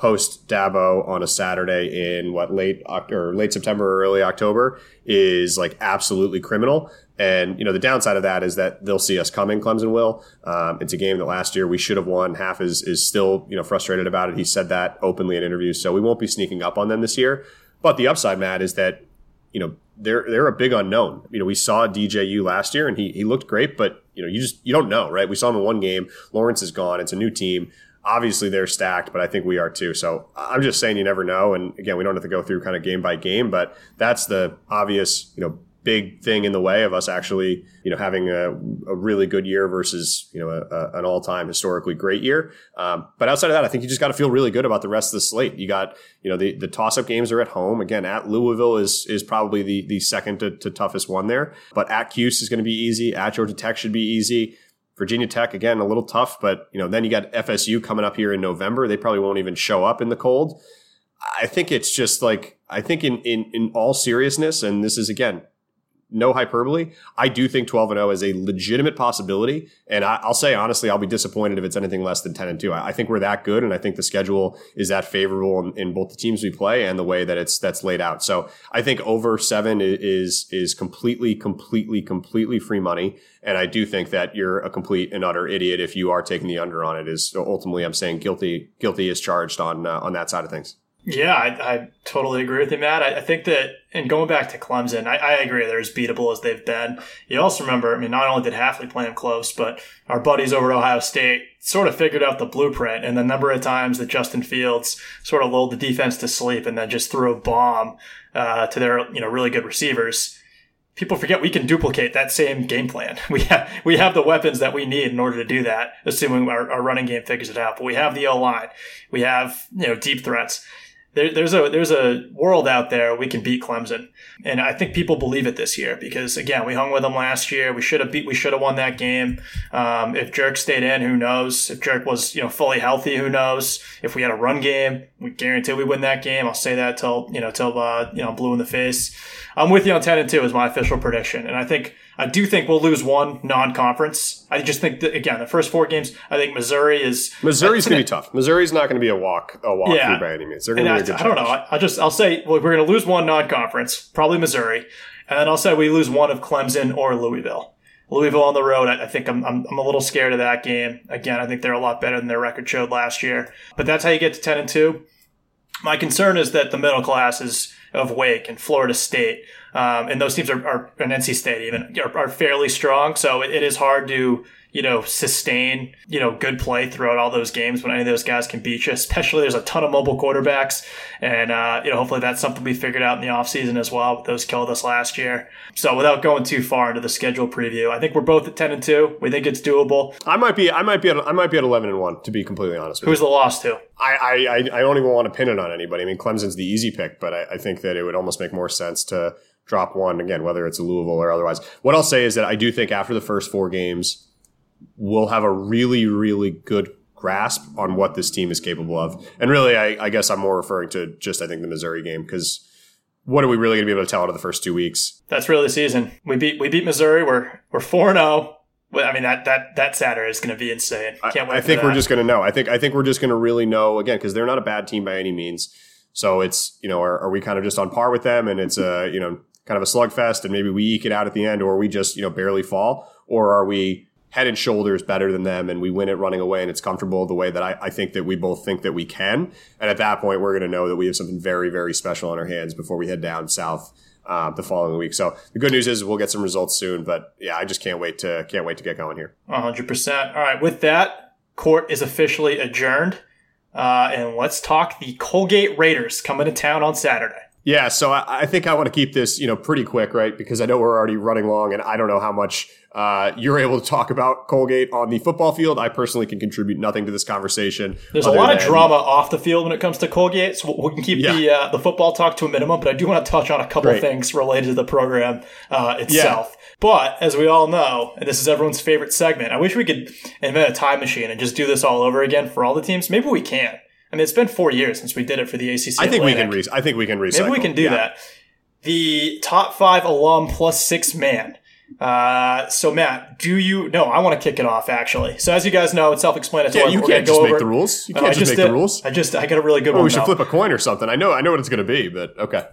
host Dabo on a Saturday in late September or early October is like absolutely criminal. And, the downside of that is that they'll see us coming, Clemson will. It's a game that last year we should have won. Half is still, frustrated about it. He said that openly in interviews. So we won't be sneaking up on them this year. But the upside, Matt, is that, they're a big unknown. We saw DJU last year and he looked great, but, you don't know, right? We saw him in one game. Lawrence is gone. It's a new team. Obviously, they're stacked, but I think we are too. So I'm just saying you never know. And again, we don't have to go through kind of game by game, but that's the obvious, big thing in the way of us actually, having a really good year versus, an all-time historically great year. But outside of that, I think you just got to feel really good about the rest of the slate. You got, the toss-up games are at home. Again, at Louisville is probably the second to toughest one there. But at Cuse is going to be easy. At Georgia Tech should be easy. Virginia Tech, again, a little tough, but, then you got FSU coming up here in November. They probably won't even show up in the cold. I think it's just like, I think in all seriousness, and this is, again, no hyperbole, I do think 12-0 is a legitimate possibility. And I'll say, honestly, I'll be disappointed if it's anything less than 10-2. I think we're that good. And I think the schedule is that favorable in both the teams we play and the way that that's laid out. So I think over 7 is completely free money. And I do think that you're a complete and utter idiot if you are taking the under on it. Is ultimately, I'm saying guilty is charged on that side of things. Yeah, I totally agree with you, Matt. I think that, and going back to Clemson, I agree they're as beatable as they've been. You also remember, not only did Hafley play them close, but our buddies over at Ohio State sort of figured out the blueprint, and the number of times that Justin Fields sort of lulled the defense to sleep and then just threw a bomb to their really good receivers. People forget we can duplicate that same game plan. We have the weapons that we need in order to do that, assuming our running game figures it out. But we have the O-line. We have deep threats. There's a world out there we can beat Clemson, and I think people believe it this year because again we hung with them last year. We should have won that game. If Jerk stayed in, who knows? If Jerk was fully healthy, who knows? If we had a run game, we guarantee we win that game. I'll say that till I'm blue in the face. I'm with you on 10-2 is my official prediction, and I do think we'll lose one non-conference. I just think that, again, the first 4 games, I think Missouri's going to be tough. Missouri's not going to be a walk through by any means. They're going to be a good challenge. I don't know. I'll say we're going to lose one non-conference, probably Missouri, and then I'll say we lose one of Clemson or Louisville. Louisville on the road, I think I'm a little scared of that game. Again, I think they're a lot better than their record showed last year. But that's how you get to 10-2. My concern is that the middle classes of Wake and Florida State, and those teams are and NC State even are fairly strong. So it is hard to sustain good play throughout all those games when any of those guys can beat you. Especially there's a ton of mobile quarterbacks, and hopefully that's something we figured out in the offseason as well. Those killed us last year. So without going too far into the schedule preview, I think we're both at 10-2. We think it's doable. I might be at 11-1 to be completely honest with you. Who's the loss to? I don't even want to pin it on anybody. Clemson's the easy pick, but I think that it would almost make more sense to drop one again, whether it's a Louisville or otherwise. What I'll say is that I do think after the first 4 games, we'll have a really, really good grasp on what this team is capable of. And really, I guess I'm more referring to just, I think, the Missouri game, because what are we really going to be able to tell out of the first 2 weeks? That's really the season. We beat Missouri. We're 4-0. That Saturday is going to be insane. Can't wait. I think we're just going to know. I think we're just going to really know again, because they're not a bad team by any means. So it's are we kind of just on par with them, and it's a kind of a slugfest, and maybe we eke it out at the end, or we just barely fall, or are we head and shoulders better than them and we win it running away and it's comfortable the way that I think that we both think that we can. And at that point, we're going to know that we have something very, very special on our hands before we head down south the following week. So the good news is we'll get some results soon, but yeah, I just can't wait to get going here. 100%. All right. With that, court is officially adjourned. And let's talk the Colgate Raiders coming to town on Saturday. Yeah, so I think I want to keep this, pretty quick, right? Because I know we're already running long, and I don't know how much you're able to talk about Colgate on the football field. I personally can contribute nothing to this conversation. There's a lot of drama off the field when it comes to Colgate, so we can keep the football talk to a minimum, but I do want to touch on a couple things related to the program itself. Yeah. But as we all know, and this is everyone's favorite segment, I wish we could invent a time machine and just do this all over again for all the teams. Maybe we can. It's been 4 years since we did it for the ACC. I think we can recycle. Maybe we can do that. The top 5 alum plus 6 man So Matt, I want to kick it off actually. So as you guys know, it's self-explanatory. Yeah, you can't just make the rules. You can't just make the rules. I got a really good one. We should flip a coin or something. I know what it's going to be, but okay.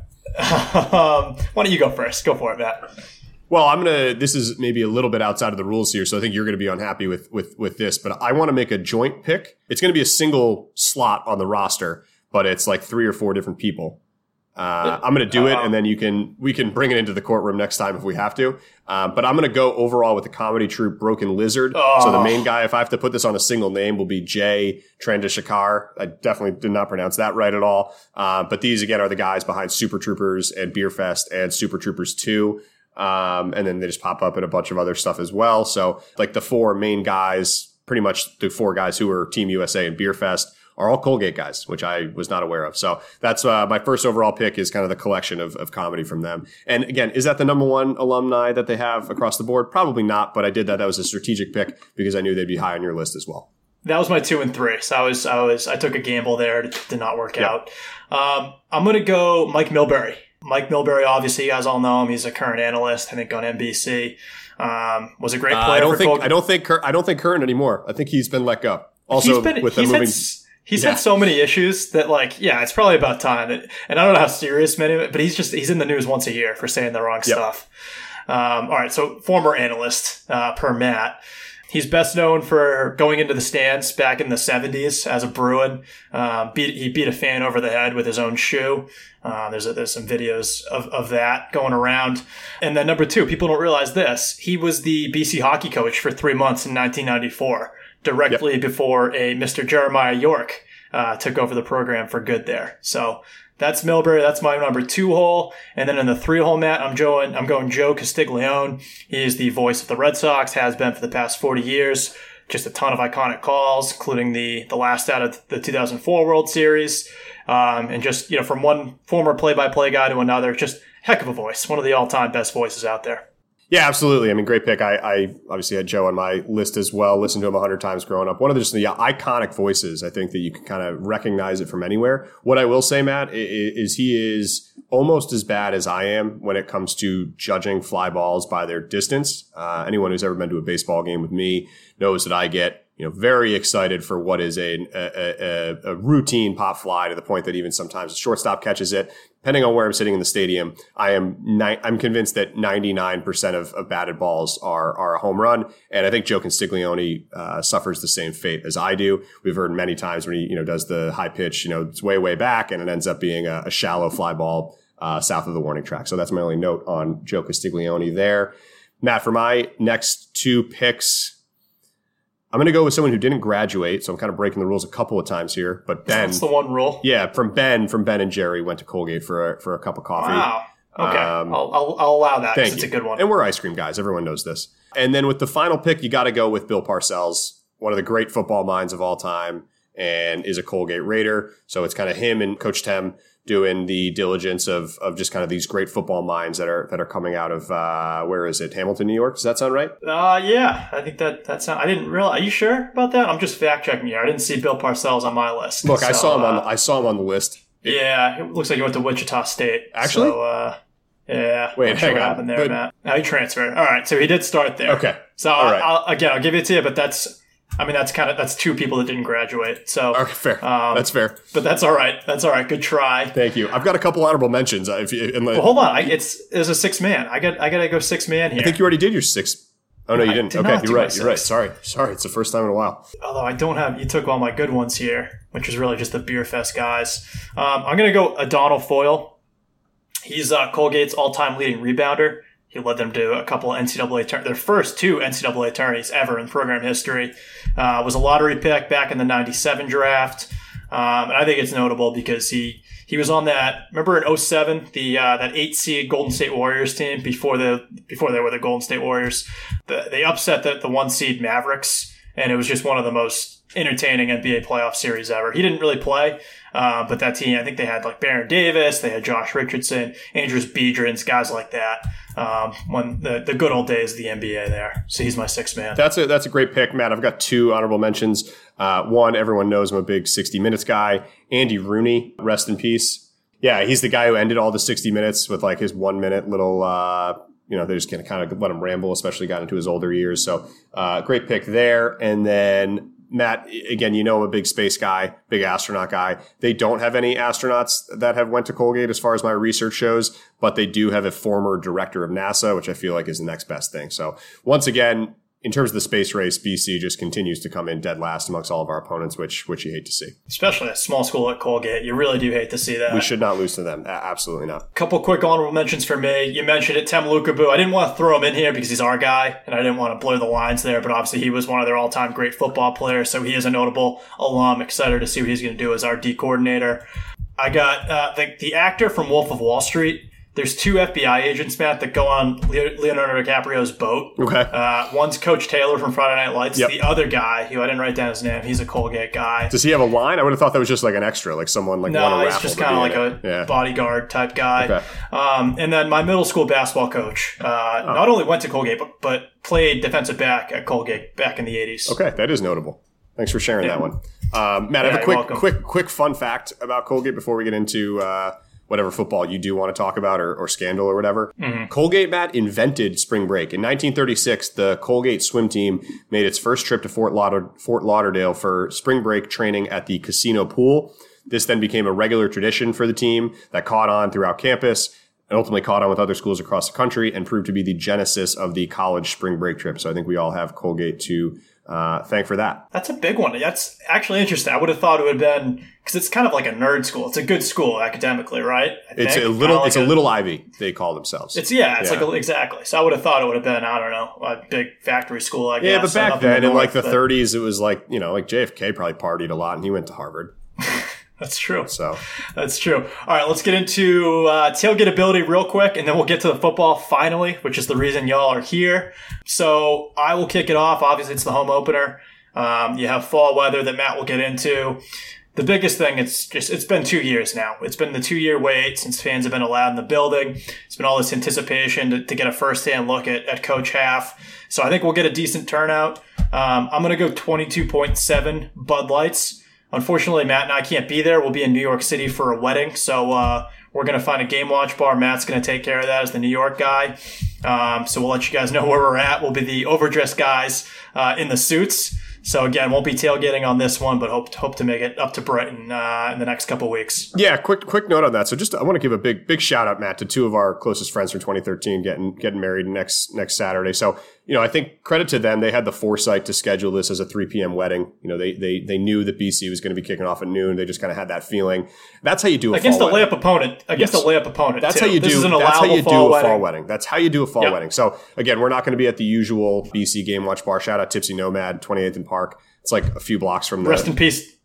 Why don't you go first? Go for it, Matt. Well, this is maybe a little bit outside of the rules here, so I think you're going to be unhappy with this, but I want to make a joint pick. It's going to be a single slot on the roster, but it's like 3 or 4 different people. I'm going to do it, and then we can bring it into the courtroom next time if we have to. But I'm going to go overall with the comedy troupe Broken Lizard. So the main guy, if I have to put this on a single name, will be Jay Chandrasekhar. I definitely did not pronounce that right at all. But these, again, are the guys behind Super Troopers and Beer Fest and Super Troopers 2. And then they just pop up in a bunch of other stuff as well. So like the 4 main guys, pretty much the 4 guys who are Team USA and Beer Fest, are all Colgate guys, which I was not aware of. So that's my first overall pick is kind of the collection of comedy from them. And again, is that the number one alumni that they have across the board? Probably not, but I did that. That was a strategic pick because I knew they'd be high on your list as well. That was my 2 and 3. So I took a gamble there. It did not work out. I'm going to go Mike Milbury. Mike Milbury, obviously, you guys all know him. He's a current analyst, I think, on NBC. Was a great player for Colgate. I don't think current anymore. I think he's been let go. Also, He's had so many issues that, it's probably about time. And I don't know how serious many of it, but he's in the news once a year for saying the wrong stuff. All right, so former analyst per Matt. He's best known for going into the stands back in the 70s as a Bruin. He beat a fan over the head with his own shoe. There's some videos of that going around. And then number 2, people don't realize this. He was the BC hockey coach for 3 months in 1994. Directly before a Mr. Jeremiah York took over the program for good there. So that's Milbury. That's my number 2 hole. And then in the 3 hole, Matt, I'm going Joe Castiglione. He is the voice of the Red Sox, has been for the past 40 years. Just a ton of iconic calls, including the last out of the 2004 World Series. And just, from one former play-by-play guy to another, just heck of a voice. One of the all-time best voices out there. Yeah, absolutely. I mean, great pick. I obviously had Joe on my list as well. Listened to him 100 times growing up. One of the iconic voices, I think, that you can kind of recognize it from anywhere. What I will say, Matt, is he is almost as bad as I am when it comes to judging fly balls by their distance. Anyone who's ever been to a baseball game with me knows that I get very excited for what is a routine pop fly to the point that even sometimes the shortstop catches it. Depending on where I'm sitting in the stadium, I'm convinced that 99% of batted balls are a home run. And I think Joe Castiglione suffers the same fate as I do. We've heard many times when he does the high pitch, it's way, way back, and it ends up being a shallow fly ball south of the warning track. So that's my only note on Joe Castiglione there. Matt, for my next 2 picks, I'm going to go with someone who didn't graduate, so I'm kind of breaking the rules a couple of times here. But Ben, that's the one rule. Yeah, from Ben and Jerry went to Colgate for a cup of coffee. Wow. Okay, I'll allow that because it's a good one. And we're ice cream guys. Everyone knows this. And then with the final pick, you got to go with Bill Parcells, one of the great football minds of all time, and is a Colgate Raider. So it's kind of him and Coach Tem doing the diligence of just kind of these great football minds that are coming out of where is it? Hamilton, New York? Does that sound right? Yeah, I think that sounds. I didn't realize. Are you sure about that? I'm just fact checking here. I didn't see Bill Parcells on my list. Look, I saw him on the list. Yeah, it looks like he went to Wichita State. Actually, so, yeah. Wait, hang on. What happened there, Matt? Now he transferred. All right, so he did start there. Okay. So I'll give it to you, but that's 2 people that didn't graduate. So okay, fair. That's fair. But that's all right. That's all right. Good try. Thank you. I've got a couple honorable mentions. Well, hold on. There's a 6-man. I gotta go 6-man here. I think you already did your 6. Oh no, you didn't. Okay, you're right. You're right. Sorry. It's the first time in a while. Although I don't have. You took all my good ones here, which is really just the Beer Fest guys. I'm gonna go O'Donnell Foyle. He's Colgate's all-time leading rebounder. He led them to a couple of their first 2 NCAA tourneys ever in program history. Was a lottery pick back in the 97 draft. And I think it's notable because he was on that, remember in 2007, that 8-seed Golden State Warriors team before they were the Golden State Warriors. They upset the 1-seed Mavericks, and it was just one of the most entertaining NBA playoff series ever. He didn't really play, but that team, I think they had Baron Davis, they had Josh Richardson, Andrews Biedrins, guys like that. When the good old days of the NBA there. So he's my 6-man. That's a great pick, Matt. I've got 2 honorable mentions. One, everyone knows I'm a big 60 Minutes guy. Andy Rooney, rest in peace. Yeah, he's the guy who ended all the 60 Minutes with his 1 minute little they just kind of let him ramble, especially got into his older years. So great pick there. And then Matt, again, I'm a big space guy, big astronaut guy. They don't have any astronauts that have went to Colgate as far as my research shows, but they do have a former director of NASA, which I feel like is the next best thing. So once again, in terms of the space race, BC just continues to come in dead last amongst all of our opponents, which you hate to see. Especially a small school like Colgate. You really do hate to see that. We should not lose to them. Absolutely not. Couple quick honorable mentions for me. You mentioned it, Tem Lukabu. I didn't want to throw him in here because he's our guy, and I didn't want to blur the lines there, but obviously he was one of their all-time great football players, so he is a notable alum. Excited to see what he's going to do as our D coordinator. I got the actor from Wolf of Wall Street. There's 2 FBI agents, Matt, that go on Leonardo DiCaprio's boat. Okay. One's Coach Taylor from Friday Night Lights. Yep. The other guy, who I didn't write down his name, he's a Colgate guy. Does he have a line? I would have thought that was just like an extra, like someone like won a raffle. No, he's just kind of like a bodyguard type guy. Okay. And then my middle school basketball coach not only went to Colgate, but played defensive back at Colgate back in the 80s. Okay, that is notable. Thanks for sharing that one. Matt, I have a quick fun fact about Colgate before we get into whatever football you do want to talk about or scandal or whatever. Mm-hmm. Colgate, Matt, invented spring break. In 1936, the Colgate swim team made its first trip to Fort Lauderdale for spring break training at the casino pool. This then became a regular tradition for the team that caught on throughout campus and ultimately caught on with other schools across the country and proved to be the genesis of the college spring break trip. So I think we all have Colgate to thank for that. That's a big one. That's actually interesting. I would have thought it would have been, because it's kind of like a nerd school. It's a good school academically, right? It's a little Ivy, they call themselves. Exactly. So I would have thought it would have been, I don't know, a big factory school, I guess. Yeah, but back then in like the 30s, it was like, like JFK probably partied a lot and he went to Harvard. That's true. So that's true. All right, let's get into tailgate ability real quick, and then we'll get to the football finally, which is the reason y'all are here. So I will kick it off. Obviously, it's the home opener. You have fall weather that Matt will get into. The biggest thing, it's been 2 years now. It's been the 2-year wait since fans have been allowed in the building. It's been all this anticipation to get a firsthand look at Coach Half. So I think we'll get a decent turnout. I'm going to go 22.7 Bud Lights. Unfortunately, Matt and I can't be there. We'll be in New York City for a wedding, so we're going to find a game watch bar. Matt's going to take care of that as the New York guy. So we'll let you guys know where we're at. We'll be the overdressed guys in the suits. So again, won't be tailgating on this one, but hope to make it up to Brighton in the next couple of weeks. Yeah, quick note on that. So I want to give a big shout out, Matt, to 2 of our closest friends from 2013 getting married next Saturday. So I think credit to them. They had the foresight to schedule this as a 3 p.m. wedding. They knew that BC was going to be kicking off at noon. They just kind of had that feeling. That's how you do against a fall layup opponent. Against a layup opponent. That's too. how you this do. Is an that's how you do a fall wedding. wedding. That's how you do a fall wedding. So again, we're not going to be at the usual BC Game Watch bar. Shout out Tipsy Nomad, 28th and Park. It's like a few blocks from the. Rest in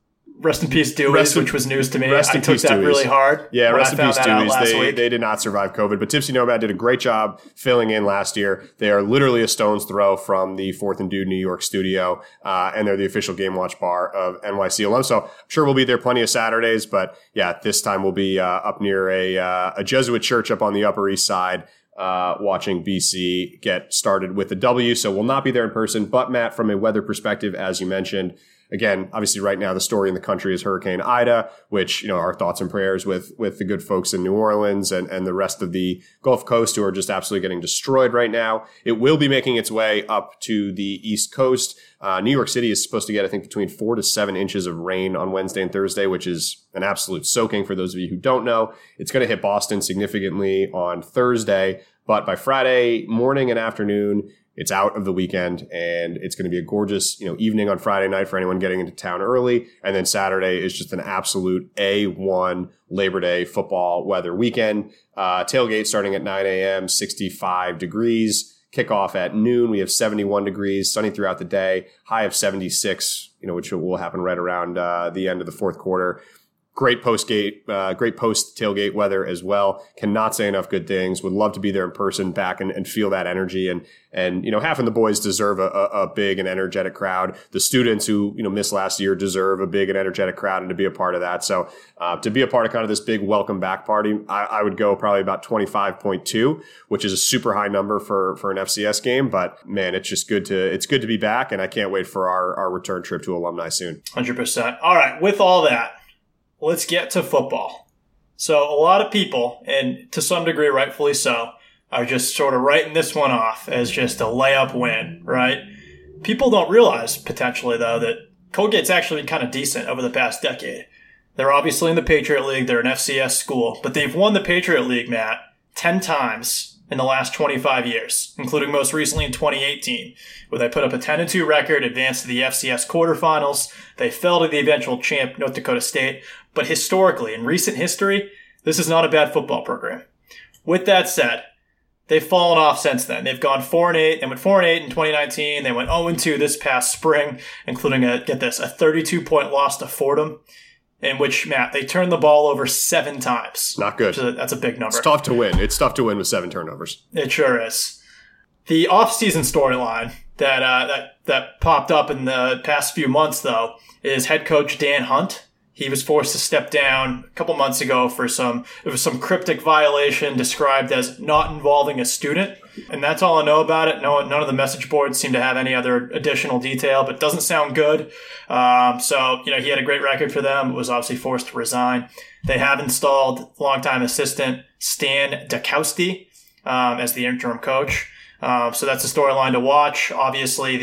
peace, Dewey's, which was news to me. I took that Dewey's. Really hard. Yeah, rest in peace, Dewey's. They They did not survive COVID, but Tipsy Nomad did a great job filling in last year. They are literally a stone's throw from the 4th and Dude New York studio, and they're the official Game Watch bar of NYC alum. So I'm sure we'll be there plenty of Saturdays, but yeah, this time we'll be up near a Jesuit church up on the Upper East Side. Watching BC get started with a W. So we'll not be there in person. But Matt, from a weather perspective, as you mentioned, again, obviously right now the story in the country is Hurricane Ida, which, our thoughts and prayers with the good folks in New Orleans and the rest of the Gulf Coast who are just absolutely getting destroyed right now. It will be making its way up to the East Coast. New York City is supposed to get, I think, between 4 to 7 inches of rain on Wednesday and Thursday, which is an absolute soaking for those of you who don't know. It's going to hit Boston significantly on Thursday, but by Friday morning and afternoon, it's out of the weekend, and it's going to be a gorgeous, evening on Friday night for anyone getting into town early. And then Saturday is just an absolute A1 Labor Day football weather weekend. Tailgate starting at 9 a.m., 65 degrees. Kickoff at noon. We have 71 degrees, sunny throughout the day, high of 76, which will happen right around the end of the fourth quarter. Great post tailgate weather as well. Cannot say enough good things. Would love to be there in person back and feel that energy. And half of the boys deserve a big and energetic crowd. The students who, missed last year deserve a big and energetic crowd and to be a part of that. So, to be a part of kind of this big welcome back party, I would go probably about 25.2, which is a super high number for an FCS game. But man, it's good to be back. And I can't wait for our return trip to alumni soon. 100%. All right. With all that, let's get to football. So a lot of people, and to some degree rightfully so, are just sort of writing this one off as just a layup win, right? People don't realize, potentially, though, that Colgate's actually been kind of decent over the past decade. They're obviously in the Patriot League. They're an FCS school, but they've won the Patriot League, Matt, 10 times in the last 25 years, including most recently in 2018, where they put up a 10-2 record, advanced to the FCS quarterfinals. They fell to the eventual champ, North Dakota State. But historically, in recent history, this is not a bad football program. With that said, they've fallen off since then. They've gone 4-8. They went 4-8 in 2019. They went 0-2 this past spring, including a 32-point loss to Fordham, in which, Matt, they turned the ball over 7 times. Not good. That's a big number. It's tough to win. It's tough to win with 7 turnovers. It sure is. The offseason storyline that popped up in the past few months, though, is head coach Dan Hunt. He was forced to step down a couple months ago for some cryptic violation described as not involving a student. And that's all I know about it. None of the message boards seem to have any other additional detail, but it doesn't sound good. So he had a great record for them, was obviously forced to resign. They have installed longtime assistant Stan Dukowski as the interim coach. So that's a storyline to watch. Obviously,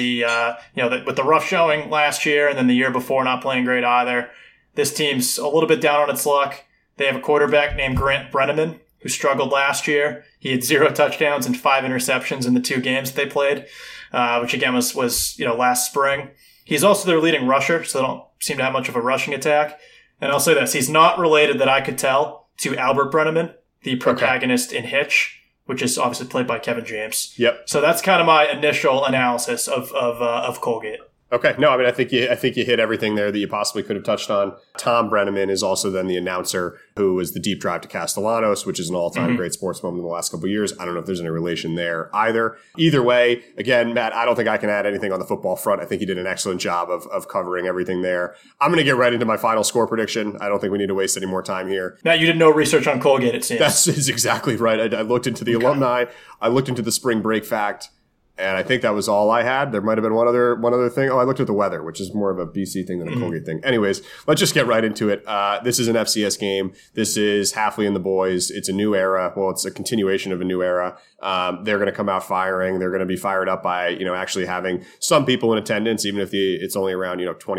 with the rough showing last year and then the year before not playing great either, this team's a little bit down on its luck. They have a quarterback named Grant Brenneman who struggled last year. He had 0 touchdowns and 5 interceptions in the 2 games they played, which again was last spring. He's also their leading rusher, so they don't seem to have much of a rushing attack. And I'll say this, he's not related that I could tell to Albert Brenneman, the protagonist in Hitch, which is obviously played by Kevin James. Yep. So that's kind of my initial analysis of Colgate. Okay. No, I mean, I think you hit everything there that you possibly could have touched on. Tom Brenneman is also then the announcer who was the deep drive to Castellanos, which is an all-time great sports moment in the last couple of years. I don't know if there's any relation there either. Either way, again, Matt, I don't think I can add anything on the football front. I think you did an excellent job of covering everything there. I'm going to get right into my final score prediction. I don't think we need to waste any more time here. Matt, you did no research on Colgate, it seems. That's exactly right. I looked into the alumni. I looked into the spring break fact. And I think that was all I had. There might have been one other thing. Oh, I looked at the weather, which is more of a BC thing than a Colgate thing. Anyways, let's just get right into it. This is an FCS game. This is Hafley and the boys. It's a new era. Well, it's a continuation of a new era. They're going to come out firing. They're going to be fired up by, actually having some people in attendance, even if it's only around,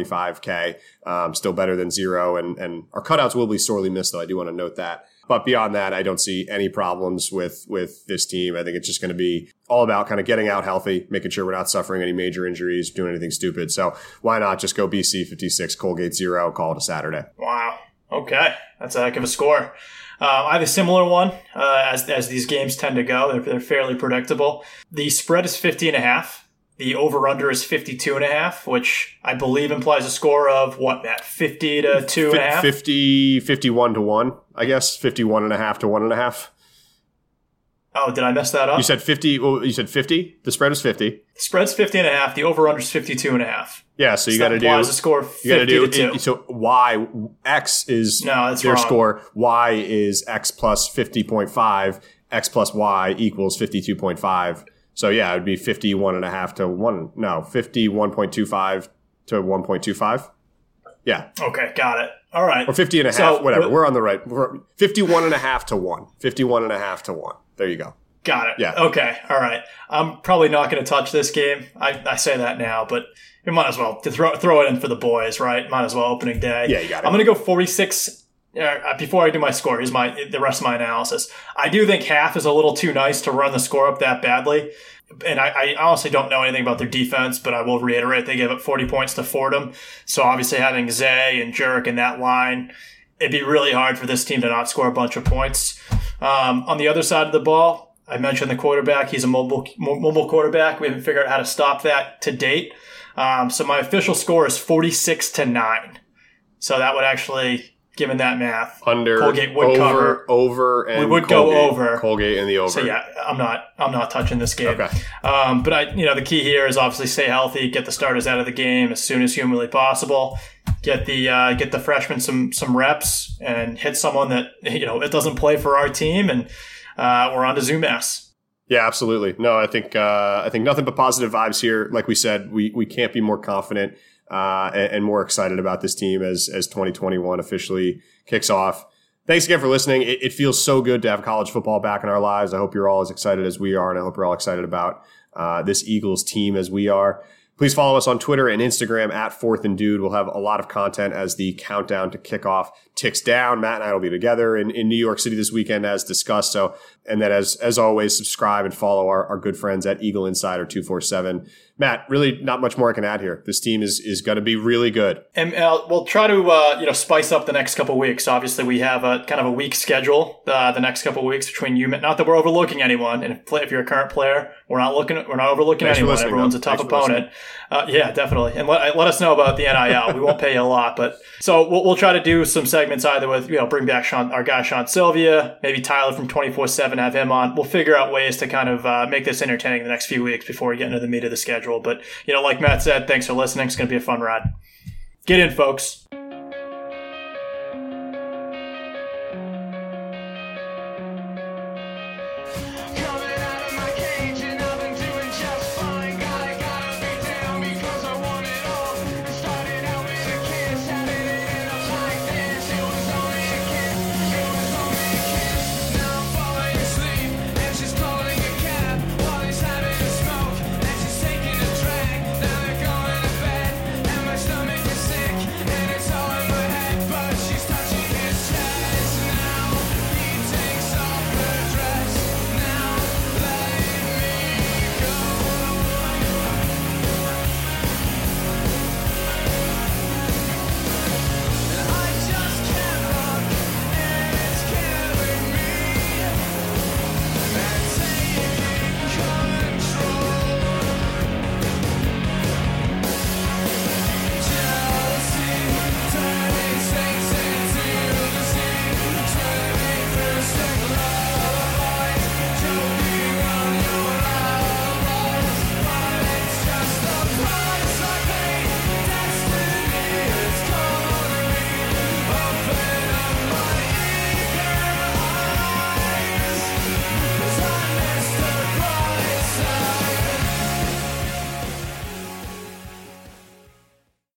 25K. Still better than 0. And our cutouts will be sorely missed, though. I do want to note that. But beyond that, I don't see any problems with this team. I think it's just going to be all about kind of getting out healthy, making sure we're not suffering any major injuries, doing anything stupid. So why not just go BC 56, Colgate 0, call it a Saturday. Wow. Okay. That's a heck of a score. I have a similar one as these games tend to go. They're fairly predictable. The spread is 50.5. The over-under is 52.5, which I believe implies a score of what, Matt? 50 to 2.5? 51 to 1, I guess. 51.5 to 1.5. Oh, did I mess that up? You said 50. Well, you said 50? The spread is 50. The spread's 50.5. The over-under is 52.5. Yeah, so you got to do. Implies a score of 50 to 2. So X is that's their wrong. score. Y is X plus 50.5. X plus Y equals 52.5. So yeah, it would be 51.5 to 1. No, 51.25 to 1.25. Yeah. Okay, got it. All right. Or 50.5, whatever. We're on the right. 51.5 to 1. 51.5 to 1. There you go. Got it. Yeah. Okay. All right. I'm probably not going to touch this game. I say that now, but you might as well to throw it in for the boys, right? Might as well opening day. Yeah, you got it. I'm going to go 46. Before I do my score, here's the rest of my analysis. I do think half is a little too nice to run the score up that badly. And I honestly don't know anything about their defense, but I will reiterate they gave up 40 points to Fordham. So obviously having Zay and Jurek in that line, it'd be really hard for this team to not score a bunch of points. On the other side of the ball, I mentioned the quarterback. He's a mobile quarterback. We haven't figured out how to stop that to date. So my official score is 46-9. So that would actually... Given that math, under Colgate would cover over, and we would Colgate, go over Colgate and the over. So yeah, I'm not touching this game. Okay. But the key here is obviously stay healthy, get the starters out of the game as soon as humanly possible, get the freshmen some reps, and hit someone that it doesn't play for our team, and we're on to Zoomass. Yeah, absolutely. No, I think nothing but positive vibes here. Like we said, we can't be more confident. And more excited about this team as 2021 officially kicks off. Thanks again for listening. It feels so good to have college football back in our lives. I hope you're all as excited as we are, and I hope you're all excited about this Eagles team as we are. Please follow us on Twitter and Instagram at 4th and Dude. We'll have a lot of content as the countdown to kickoff ticks down. Matt and I will be together in New York City this weekend as discussed. So, and then as always, subscribe and follow our good friends at Eagle Insider 247. Matt, really not much more I can add here. This team is going to be really good. And we'll try to spice up the next couple of weeks. Obviously, we have a kind of a weak schedule the next couple of weeks between you. Not that we're overlooking anyone, and if you're a current player, we're not overlooking anyone. Everyone's a tough opponent. Yeah, definitely. And let us know about the NIL. We won't pay you a lot, but so we'll try to do some segments either with bring back our guy Sean Sylvia, maybe Tyler from 24/7, have him on. We'll figure out ways to kind of make this entertaining the next few weeks before we get into the meat of the schedule. But, like Matt said, thanks for listening. It's going to be a fun ride. Get in, folks.